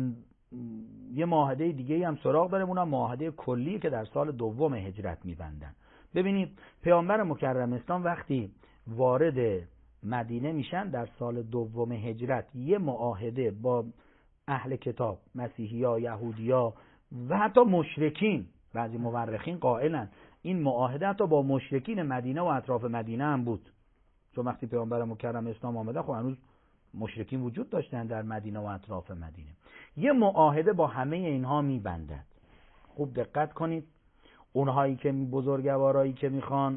یه معاهده دیگه هم سراغ داریم، اونم معاهده کلی که در سال 2 هجرت می‌بندن. ببینید پیامبر مکرم اسلام وقتی وارد مدینه میشن در سال 2 هجرت یه معاهده با اهل کتاب، مسیحی‌ها، یهودی‌ها و حتی مشرکین، بعضی مورخین قائلن این معاهده حتی با مشرکین مدینه و اطراف مدینه هم بود، چون وقتی پیامبر مکرم اسلام آمده خب هنوز مشرکین وجود داشتن در مدینه و اطراف مدینه. یه معاهده با همه اینها میبندد. خوب دقت کنید، اونهایی که بزرگوارایی که میخوان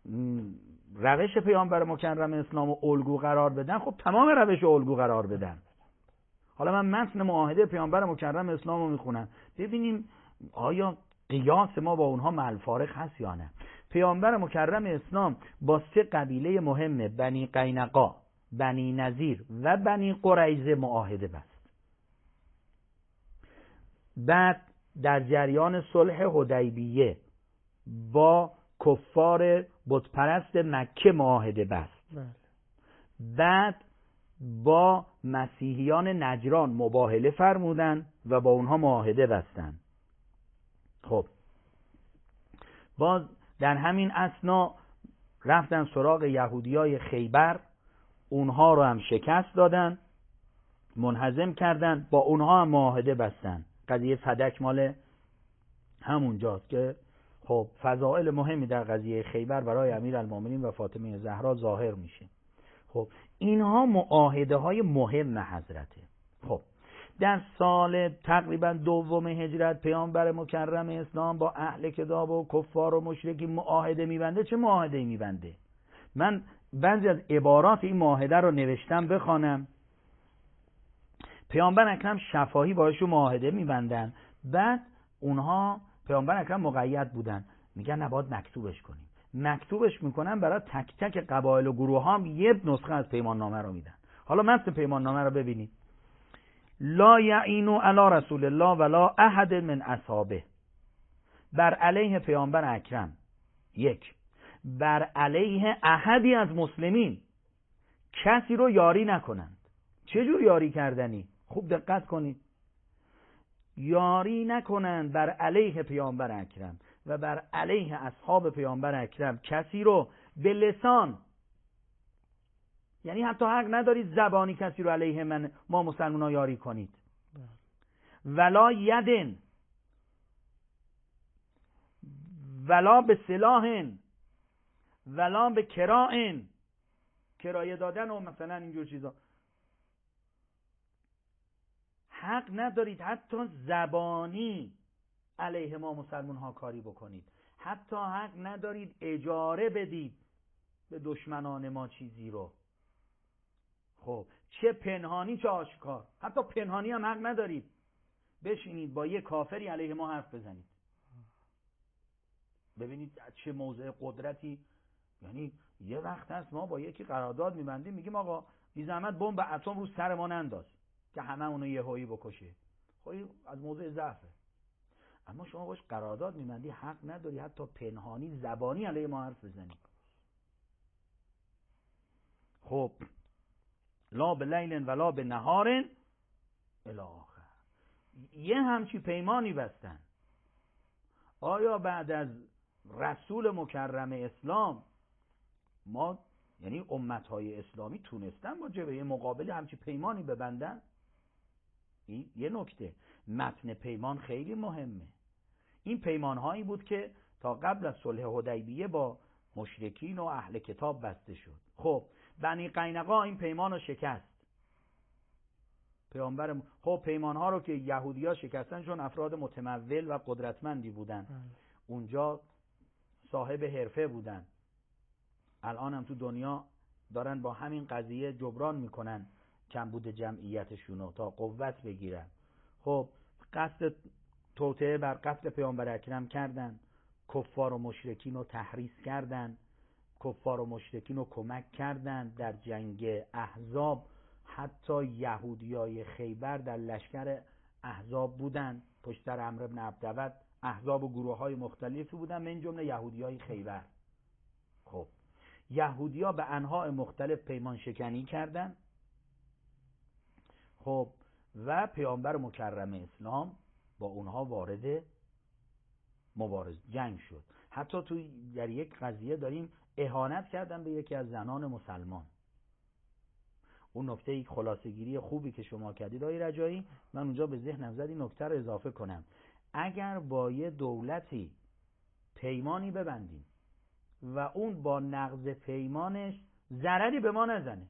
روش پیامبر مکرم اسلام رو الگو قرار بدن، خب تمام روش رو الگو قرار بدن. حالا من متن معاهده پیامبر مکرم اسلام رو میخونم، ببینیم آیا قیاس ما با اونها مع الفارق هست یا نه. پیامبر مکرم اسلام با 3 قبیله مهم، بنی قینقاع، بنی نذیر و بنی قریظه معاهده بست. بعد در جریان صلح حدیبیه با کفار بتپرست مکه معاهده بست. بعد با مسیحیان نجران مباهله فرمودن و با اونها معاهده بستن. خب باز در همین اثنا رفتن سراغ یهودیای خیبر، اونها رو هم شکست دادن، منهزم کردن، با اونها هم معاهده بستن. قضیه فدک مال همونجاست که خب فضائل مهمی در قضیه خیبر برای امیرالمومنین و فاطمه زهرا ظاهر میشه. خب اینها معاهده های مهم حضرته. خب در سال تقریبا 2 هجرت پیامبر مکرم اسلام با اهل کتاب و کفار و مشرکین معاهده میبنده. چه معاهده میبنده؟ من بعضی از عبارات این معاهده رو نوشتم بخوانم. پیامبر اکرم شفاهی باهاشون معاهده میبندن، بعد اونها پیامبر اکرم مقید بودن، میگن نباید مکتوبش کنیم. مکتوبش میکنن، برای تک تک قبایل و گروه هم یه نسخه از پیمان نامه رو میدن. حالا متن پیمان نامه رو ببینید. لا یعینو علی رسول الله ولا احد من اصحابه، بر علیه پیامبر اکرم. 1 بر علیه احدی از مسلمین کسی رو یاری نکنند. چه جور یاری کردنی؟ خوب دقت کنید. یاری نکنند بر علیه پیامبر اکرم و بر علیه اصحاب پیامبر اکرم کسی رو به لسان، یعنی حتی حق ندارید زبانی کسی رو علیه ما مسلمان ها یاری کنید. ولا یدن، ولا به سلاح، ولا به کراء، کرایه دادن و مثلا اینجور چیزا. حق ندارید حتی زبانی علیه ما مسلمان ها کاری بکنید، حتی حق ندارید اجاره بدید به دشمنان ما چیزی رو. خب چه پنهانی چه آشکار، حتی پنهانی هم حق ندارید بشینید با یه کافری علیه ما حرف بزنید. ببینید چه موضع قدرتی. یعنی یه وقت هست ما با یکی قرارداد میبندیم، میگیم آقا بی زحمت بمب اتم رو سر ما ننداز که همه اونو یهویی بکشه. خب از موضع ضعفه. اما شما باش قرارداد میبندی، حق نداری حتی پنهانی زبانی علیه ما حرف بزنی. خب لا به لیل ولا به نهار الی آخر. یه همچی پیمانی بستن. آیا بعد از رسول مکرم اسلام ما یعنی امتهای اسلامی تونستن با جبهه مقابل همچی پیمانی ببندن؟ این یه نکته. متن پیمان خیلی مهمه. این پیمانهایی بود که تا قبل از صلح حدیبیه با مشرکین و اهل کتاب بسته شد. خب بنی قینقاع این پیمان رو شکست. خب پیمانها رو که یهودی‌ها شکستن چون افراد متمول و قدرتمندی بودن، اونجا صاحب حرفه بودن. الان هم تو دنیا دارن با همین قضیه جبران میکنن کمبود جمعیتشونو تا قوت بگیرن. خب قصد توطئه بر قتل پیامبر اکرم کردن، کفار و مشرکین رو تحریض کردن، کفار و مشرکین رو کمک کردن در جنگ احزاب. حتی یهودیای خیبر در لشکر احزاب بودن، پشت سر عمرو بن عبدود احزاب و گروه های مختلفی بودن، من جمله یهودیای خیبر. خب یهودیا به انواع مختلف پیمان شکنی کردن. خب و پیامبر مکرم اسلام با اونها وارد مبارزه جنگ شد. حتی تو در یک قضیه داریم اهانت کردن به یکی از زنان مسلمان. اون نکته خلاصه‌گیری خوبی که شما کردید آقای رجایی، من اونجا به ذهنم زد این نکته رو اضافه کنم. اگر با یه دولتی پیمانی ببندیم و اون با نقض پیمانش ضرری به ما نزنه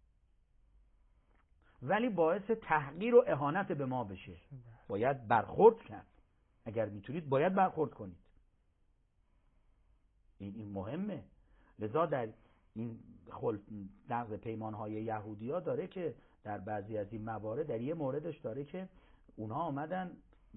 ولی باعث تحقیر و اهانت به ما بشه، باید برخورد کرد. اگر میتونید باید برخورد کنید. این مهمه. لذا در این نقض پیمانهای یهودی‌ها داره که در بعضی از این موارد، در یه موردش داره که اونها آمدن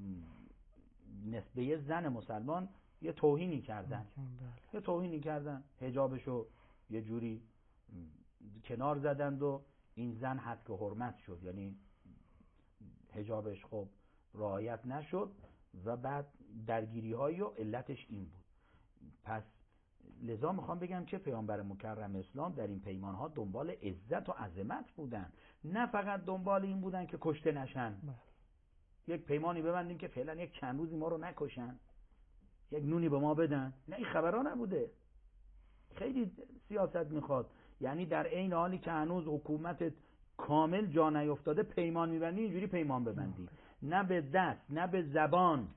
نسبه زن مسلمان یه توهینی کردن. یه توهینی کردن، حجابشو یه جوری کنار زدند و این زن حد و حرمت شد، یعنی حجابش خب رعایت نشد و بعد درگیری هایی و علتش این بود. پس لذا میخوام بگم که پیامبر مکرم اسلام در این پیمان ها دنبال عزت و عظمت بودن، نه فقط دنبال این بودن که کشته نشن. یک پیمانی ببندیم که فعلا یک چند روزی ما رو نکشن، یک نونی به ما بدن. نه، این خبرها نبوده. خیلی سیاست میخواد. یعنی در عین حالی که هنوز حکومت کامل جا نیفتاده پیمان میبندی، اینجوری پیمان ببندی، نه به دست نه به زبان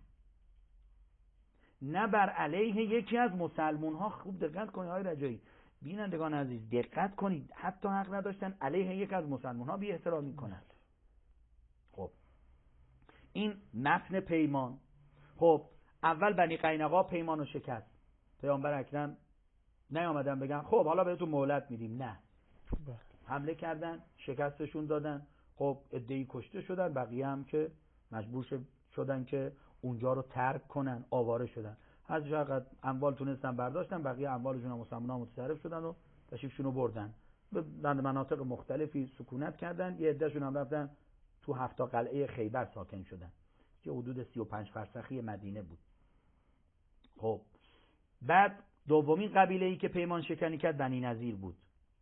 نه بر علیه یکی از مسلمون ها. خوب دقت کنید های رجایی، بینندگان عزیز دقت کنید، حتی حق نداشتن علیه یک از مسلمون ها بی احترامی کنند. خب این متن پیمان. خب اول بنی قینقاع پیمانو شکست. پیامبر اکرم نیامدن بگن خب حالا بهتون مهلت میدیم، نه، حمله کردن، شکستشون دادن. خب عده‌ای کشته شدن، بقیه هم که مجبور شدن که اونجا رو ترک کنن، آواره شدن. از چقدر اموال تونستن برداشتن، بقیه اموالشون هم مسلمان‌ها متصرف شدن و تشریفشون رو بردن به مناطق مختلفی سکونت کردن. یه عدهشون هم رفتن تو 7 قلعه خیبر ساکن شدن که حدود 35 فرسخی مدینه بود. خب بعد دومین قبیله‌ای که پیمان شکنی کرد بنی نضیر بود.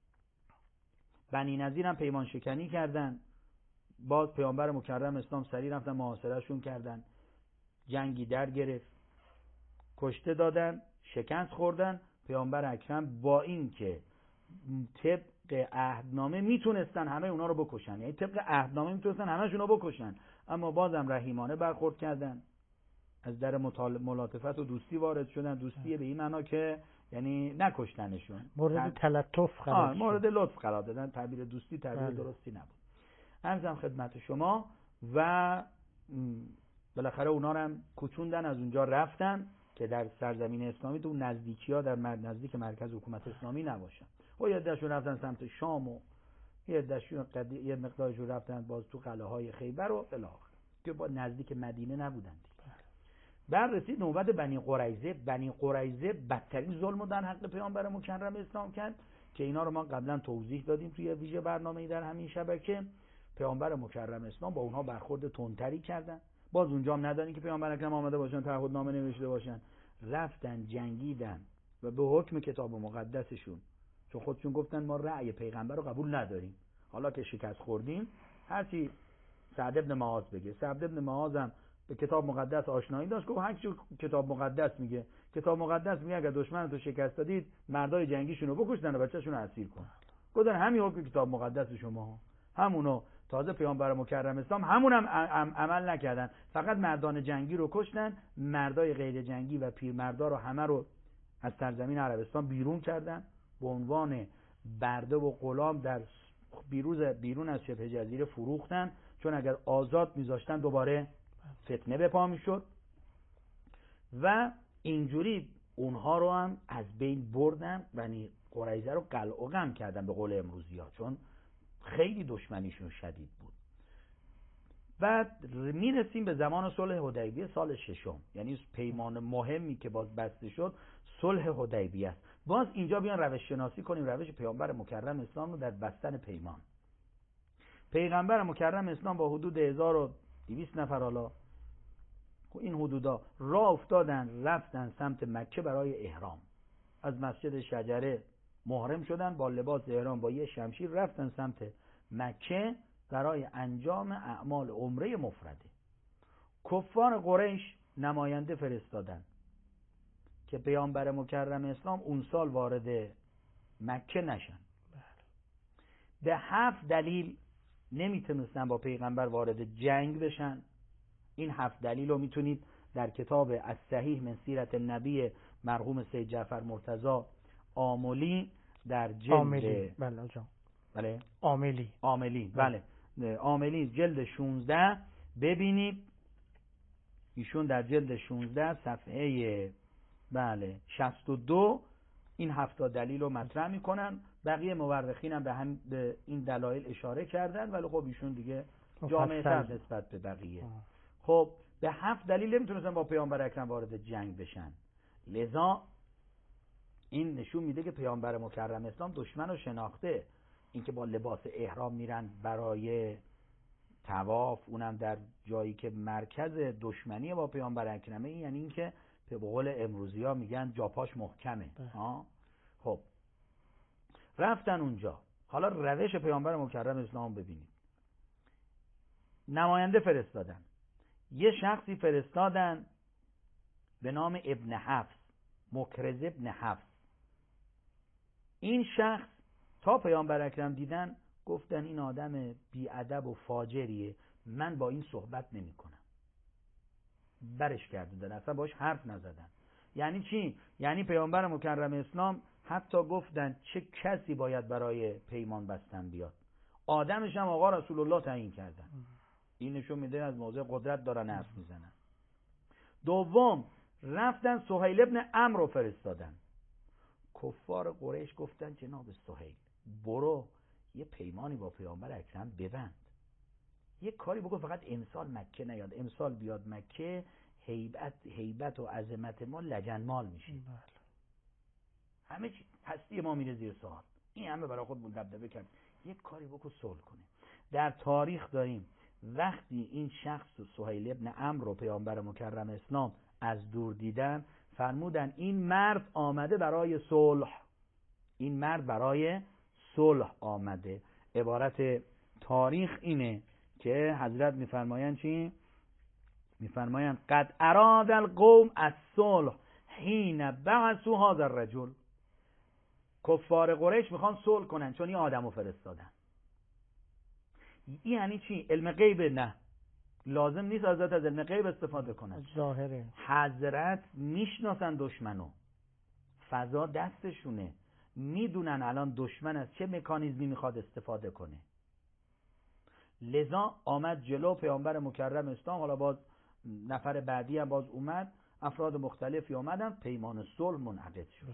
بنی نضیر هم پیمان شکنی کردن. باز پیامبر مکرم اسلام سریع رفتن محاصرهشون کردن، جنگی در گرفت، کشته دادن، شکست خوردن. پیامبر اکرم با این که طبق عهدنامه میتونستن همه اونا رو بکشن، یعنی طبق عهدنامه میتونستن همه‌شون رو بکشن، اما بازم رحیمانه برخورد کردن، از در ملاطفت و دوستی وارد شدن. دوستی به این معنا که یعنی نکشتنشون، مورد تلطف قرار مورد لطف قرار دادن. تعبیر دوستی تعبیر درستی نبود. عرضم خدمت شما و بالاخره اونا رو هم کوچوندن، از اونجا رفتن که در سرزمین اسلامی تو نزدیکی‌ها در نزدیک مرکز حکومت اسلامی نباشن. و یه عده‌شون رفتن سمت شام و یه عده‌شون یه مقدارشون رفتن باز تو قلعه‌های خیبر و الی آخر که با نزدیک مدینه نبودن. بعد رسید نوبت بنی قریظه. بنی قریظه بدترین ظلم در حق پیامبر مکرم اسلام کرد که اینا رو ما قبلا توضیح دادیم توی ویژه برنامه‌ای در همین شبکه. پیامبر مکرم اسلام با اونها برخورد تندتری کردن. باز اونجا هم ندارین که پیامبر اکرم آمده باشن تعهدنامه نوشته باشن، رفتن جنگیدن و به حکم کتاب مقدسشون، چون خودشون گفتن ما رأی پیغمبر رو قبول نداریم، حالا که شکست خوردیم هرچی سعد ابن معاذ بگه. سعد ابن معاذ هم به کتاب مقدس آشنایی داشت، گفت هر چی کتاب مقدس میگه. کتاب مقدس میگه اگر دشمن رو شکست دادید مردای جنگیشون رو بکشتن و بچه‌شون رو اسیر کن. گفتن همین حکم کتاب مقدس شما همونو. تازه پیامبر مکرم اسلام همونم عمل نکردن، فقط مردان جنگی رو کشتن، مردای غیر جنگی و پیرمردا رو همه رو از سرزمین عربستان بیرون کردن، به عنوان برده و غلام در بیرون از شبه جزیره فروختن، چون اگر آزاد میذاشتن دوباره فتنه به پا میشد. و اینجوری اونها رو هم از بین بردن، بنی قریظه رو قلع و قم کردن به قول امروزی ها، چون خیلی دشمنیشون شدید بود. بعد میرسیم به زمان صلح حدیبیه سال 6، یعنی پیمان مهمی که باز بسته شد صلح حدیبیه است. باز اینجا بیان روش شناسی کنیم روش پیامبر مکرم اسلام رو در بستن پیمان. پیغمبر مکرم اسلام با حدود 1200 نفر، حالا این حدودا راه افتادن رفتن سمت مکه برای احرام. از مسجد شجره محرم شدن با لباس احرام با یه شمشیر، رفتن سمت مکه برای انجام اعمال عمره مفرده. کفار قریش نماینده فرستادن که پیامبر مکرم اسلام اون سال وارد مکه نشن. به 7 دلیل نمیتونستن با پیغمبر وارد جنگ بشن. این 7 دلیل رو میتونید در کتاب الصحیح من سیرت النبی مرحوم سید جعفر مرتضی آملی در جلد آملی جلد 16 ببینید. ایشون در جلد 16 صفحه 62 این 7 دلیل رو مطرح میکنن. بقیه مورخین هم به این دلایل اشاره کردن، ولی خب ایشون دیگه جامعه تر نسبت به بقیه. خب به 7 دلیل نمیتونستن با پیامبر اکرم وارد جنگ بشن. لذا این نشون میده که پیامبر مکرم اسلام دشمن رو شناخته. اینکه با لباس احرام میرن برای طواف، اونم در جایی که مرکز دشمنی با پیامبر اکرمه، یعنی اینکه به قول امروزی ها میگن جاپاش محکمه. خب رفتن اونجا. حالا روش پیامبر مکرم اسلام ببینید. نماینده فرستادن، یه شخصی فرستادن به نام ابن حفص، مکرز ابن حفص. این شخص تا پیامبر اکرم دیدن گفتن این آدم بی‌ادب و فاجریه، من با این صحبت نمی کنم. برش کردن، اصلا باش حرف نزدن. یعنی چی؟ یعنی پیامبر مکرم اسلام حتی گفتن چه کسی باید برای پیمان بستن بیاد، آدمش هم آقا رسول الله تعیین کردن. این نشون میده از موضع قدرت دارن حرف میزنن. دوم رفتن سهیل ابن عمرو رو فرستادن. کفار قریش گفتن جناب سهیل برو یه پیمانی با پیامبر اکرم ببند، یه کاری بکن فقط امسال مکه نیاد، امسال بیاد مکه هیبت و عظمت ما لجنمال میشه، همه چی هستی ما میره زیر سوال، این همه برای خود دبدبه کرد، یه کاری بکن صلح کنه. در تاریخ داریم وقتی این شخص سهیل ابن عمرو رو پیامبر مکرم اسلام از دور دیدن فرمودن این مرد آمده برای صلح، این مرد برای صلح آمده. عبارت تاریخ اینه که حضرت میفرمایند چی؟ میفرمایند قد اراد القوم الصلح حین بعثوا هذا الرجل. کفار قریش میخوان صلح کنن چون این آدمو فرستادن. این یعنی چی؟ علم غیب نه، لازم نیست حضرت از علم غیب استفاده کنن، ظاهره. حضرت میشناسن دشمنو، فضا دستشونه، میدونن الان دشمن از چه مکانیزمی میخواد استفاده کنه. لذا آمد جلو پیامبر مکرم اسلام، حالا باز نفر بعدی هم باز اومد، افراد مختلفی اومدن، پیمان صلح منعقد شد.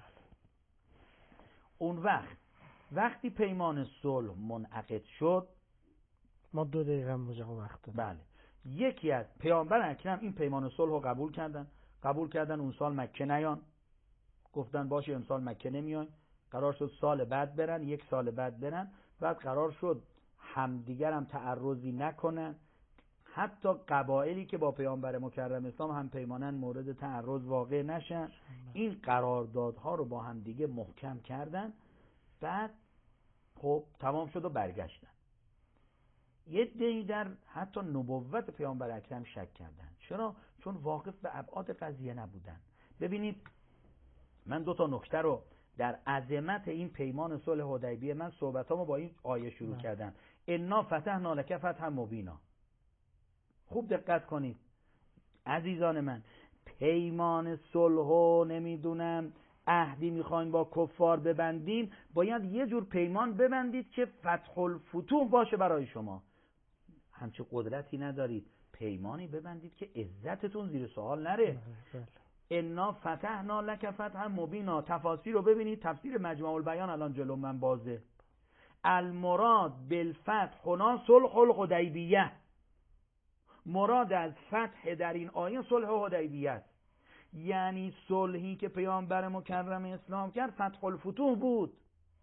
اون وقتی پیمان صلح منعقد شد، ما 2 دقیقه مجاق وقت داریم. بله، یکی از پیامبر اکرم این پیمان صلح رو قبول کردن اون سال مکه نیان، گفتن باشه امسال مکه نمیان، قرار شد سال بعد برن، 1 سال بعد برن، بعد قرار شد همدیگر هم تعرضی نکنن، حتی قبایلی که با پیامبر مکرم اسلام هم پیمانن مورد تعرض واقع نشن. این قراردادها رو با هم دیگه محکم کردن، بعد خب تمام شد و برگشتن. یه عده‌ای در حتی نبوت پیامبر اکرم شک کردن. چرا؟ چون واقف به ابعاد قضیه نبودن. ببینید من 2 تا نکته رو در عظمت این پیمان صلح حدیبیه، من صحبتامو با این آیه شروع کردم، انا فتحنا لک فتحا مبینا. خوب دقت کنید عزیزان من، پیمان صلح و نمیدونم عهدی میخواین با کفار ببندین، باید یه جور پیمان ببندید که فتح الفتوح باشه برای شما. همچه قدرتی ندارید، پیمانی ببندید که عزتتون زیر سوال نره. انا فتحنا لک فتحا مبینا. تفاسیر رو ببینید، تفسیر مجمع البیان الان جلو من بازه. المراد بالفتح هنا صلح الحدیبیه، مراد از فتح در این آیه صلح حدیبیه است. یعنی صلحی که پیامبر مکرم اسلام کرد فتح الفتوح بود،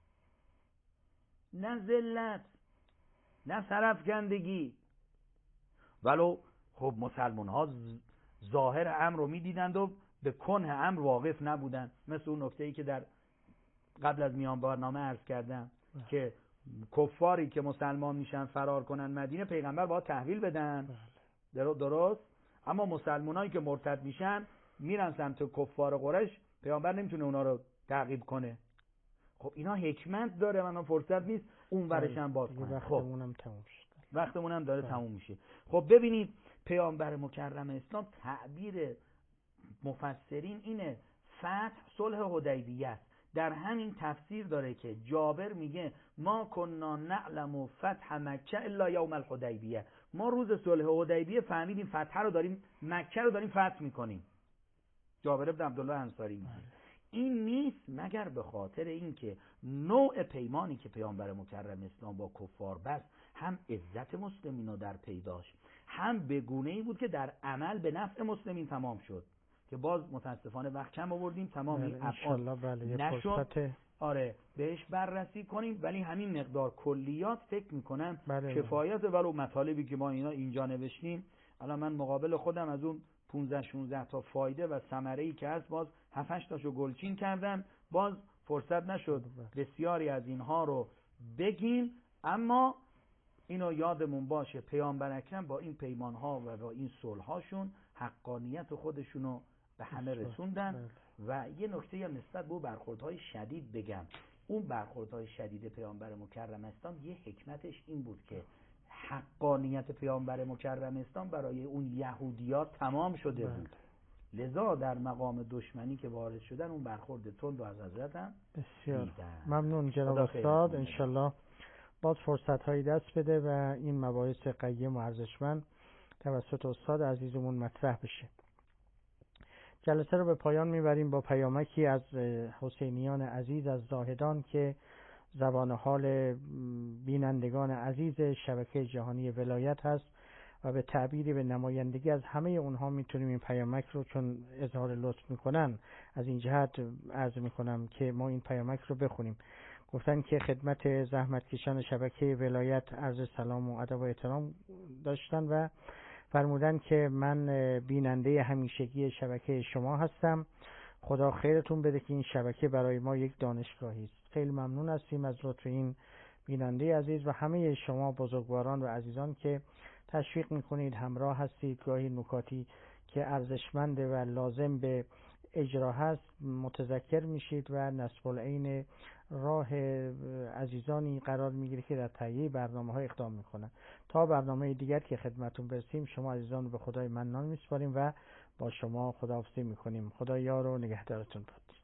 نه ذلت، نه سرافکندگی. ولو خب مسلمان ها ظاهر امر رو میدیدند و به کنه امر واقف نبودند، مثل اون نکته‌ای که در قبل از میان برنامه عرض کردم که کفاری که مسلمان میشن فرار کنن مدینه، پیغمبر باید تحویل بدن، درست؟ اما مسلمانایی که مرتد میشن میرن سمت کفار قریش، پیامبر نمیتونه اونا رو تعقیب کنه. خب اینا حکمت داره، من فرصت نیست اون ورش هم باز کنم. وقتمونم تموم شد. وقتمونم داره تموم میشه. خب ببینید پیامبر مکرم اسلام تعبیر مفسرین اینه فتح صلح حدیبیه است. در همین تفسیر داره که جابر میگه ما کنا نعلم فتح مکه الا یوم الحدیبیه، ما روز صلح حدیبیه فهمیدیم فتح رو داریم، مکه رو داریم فتح میکنیم. جابر بن عبدالله انصاری میگه این نیست مگر به خاطر اینکه نوع پیمانی که پیامبر مکرم اسلام با کفار بست هم عزت مسلمین رو در پی داشت، هم به گونه‌ای بود که در عمل به نفع مسلمین تمام شد، که باز متاسفانه وقت کم آوردیم تمام این ابعاد نشد آره بهش بررسی کنیم، ولی همین مقدار کلیات فکر میکنم کفایت. ولو مطالبی که ما اینجا نوشتیم، الان من مقابل خودم از اون 15-16 تا فایده و ثمره‌ای که هست باز 7-8 تاشو گلچین کردم، باز فرصت نشد بسیاری از اینها رو بگیم. اما اینو یادمون باشه پیامبر اکرم با این پیمانها و با این صلح‌هاشون حقانیت خودشونو به همه رسوندن. و یه نکته هم نسبت به برخوردهای شدید بگم، اون برخوردهای شدید پیامبر مکرم اسلام یه حکمتش این بود که حقانیت پیامبر مکرم اسلام برای اون یهودیات تمام شده بود، لذا در مقام دشمنی که وارد شدن اون برخورد تند و از حضرت هم بسیار ممنون جناب استاد. انشالله باز فرصت هایی دست بده و این مباحث قیم و ارزشمند توسط استاد عزیزمون مطرح بشه. جلسه رو به پایان میبریم با پیامکی از حسینیان عزیز از زاهدان که زبان حال بینندگان عزیز شبکه جهانی ولایت هست و به تعبیری به نمایندگی از همه اونها میتونیم این پیامک رو، چون اظهار لطف میکنن، از این جهت عرض میکنم که ما این پیامک رو بخونیم. گفتن که خدمت زحمتکشان شبکه ولایت عرض سلام و ادب و احترام داشتن و فرمودن که من بیننده همیشگی شبکه شما هستم، خدا خیرتون بده که این شبکه برای ما یک دانشگاهی است. خیلی ممنون هستیم از لطف این بیننده عزیز و همه شما بزرگواران و عزیزان که تشویق میکنید، همراه هستید، گاهی نکاتی که ارزشمند و لازم به اجرا هست متذکر میشید و نصب العین راه عزیزانی قرار میگیره که در تهیه برنامه ها اقدام میکنن. تا برنامه دیگر که خدمتون برسیم شما عزیزان رو به خدای منان میسپاریم و با شما خداحافظی میکنیم. خدا یار و نگهدارتون باد.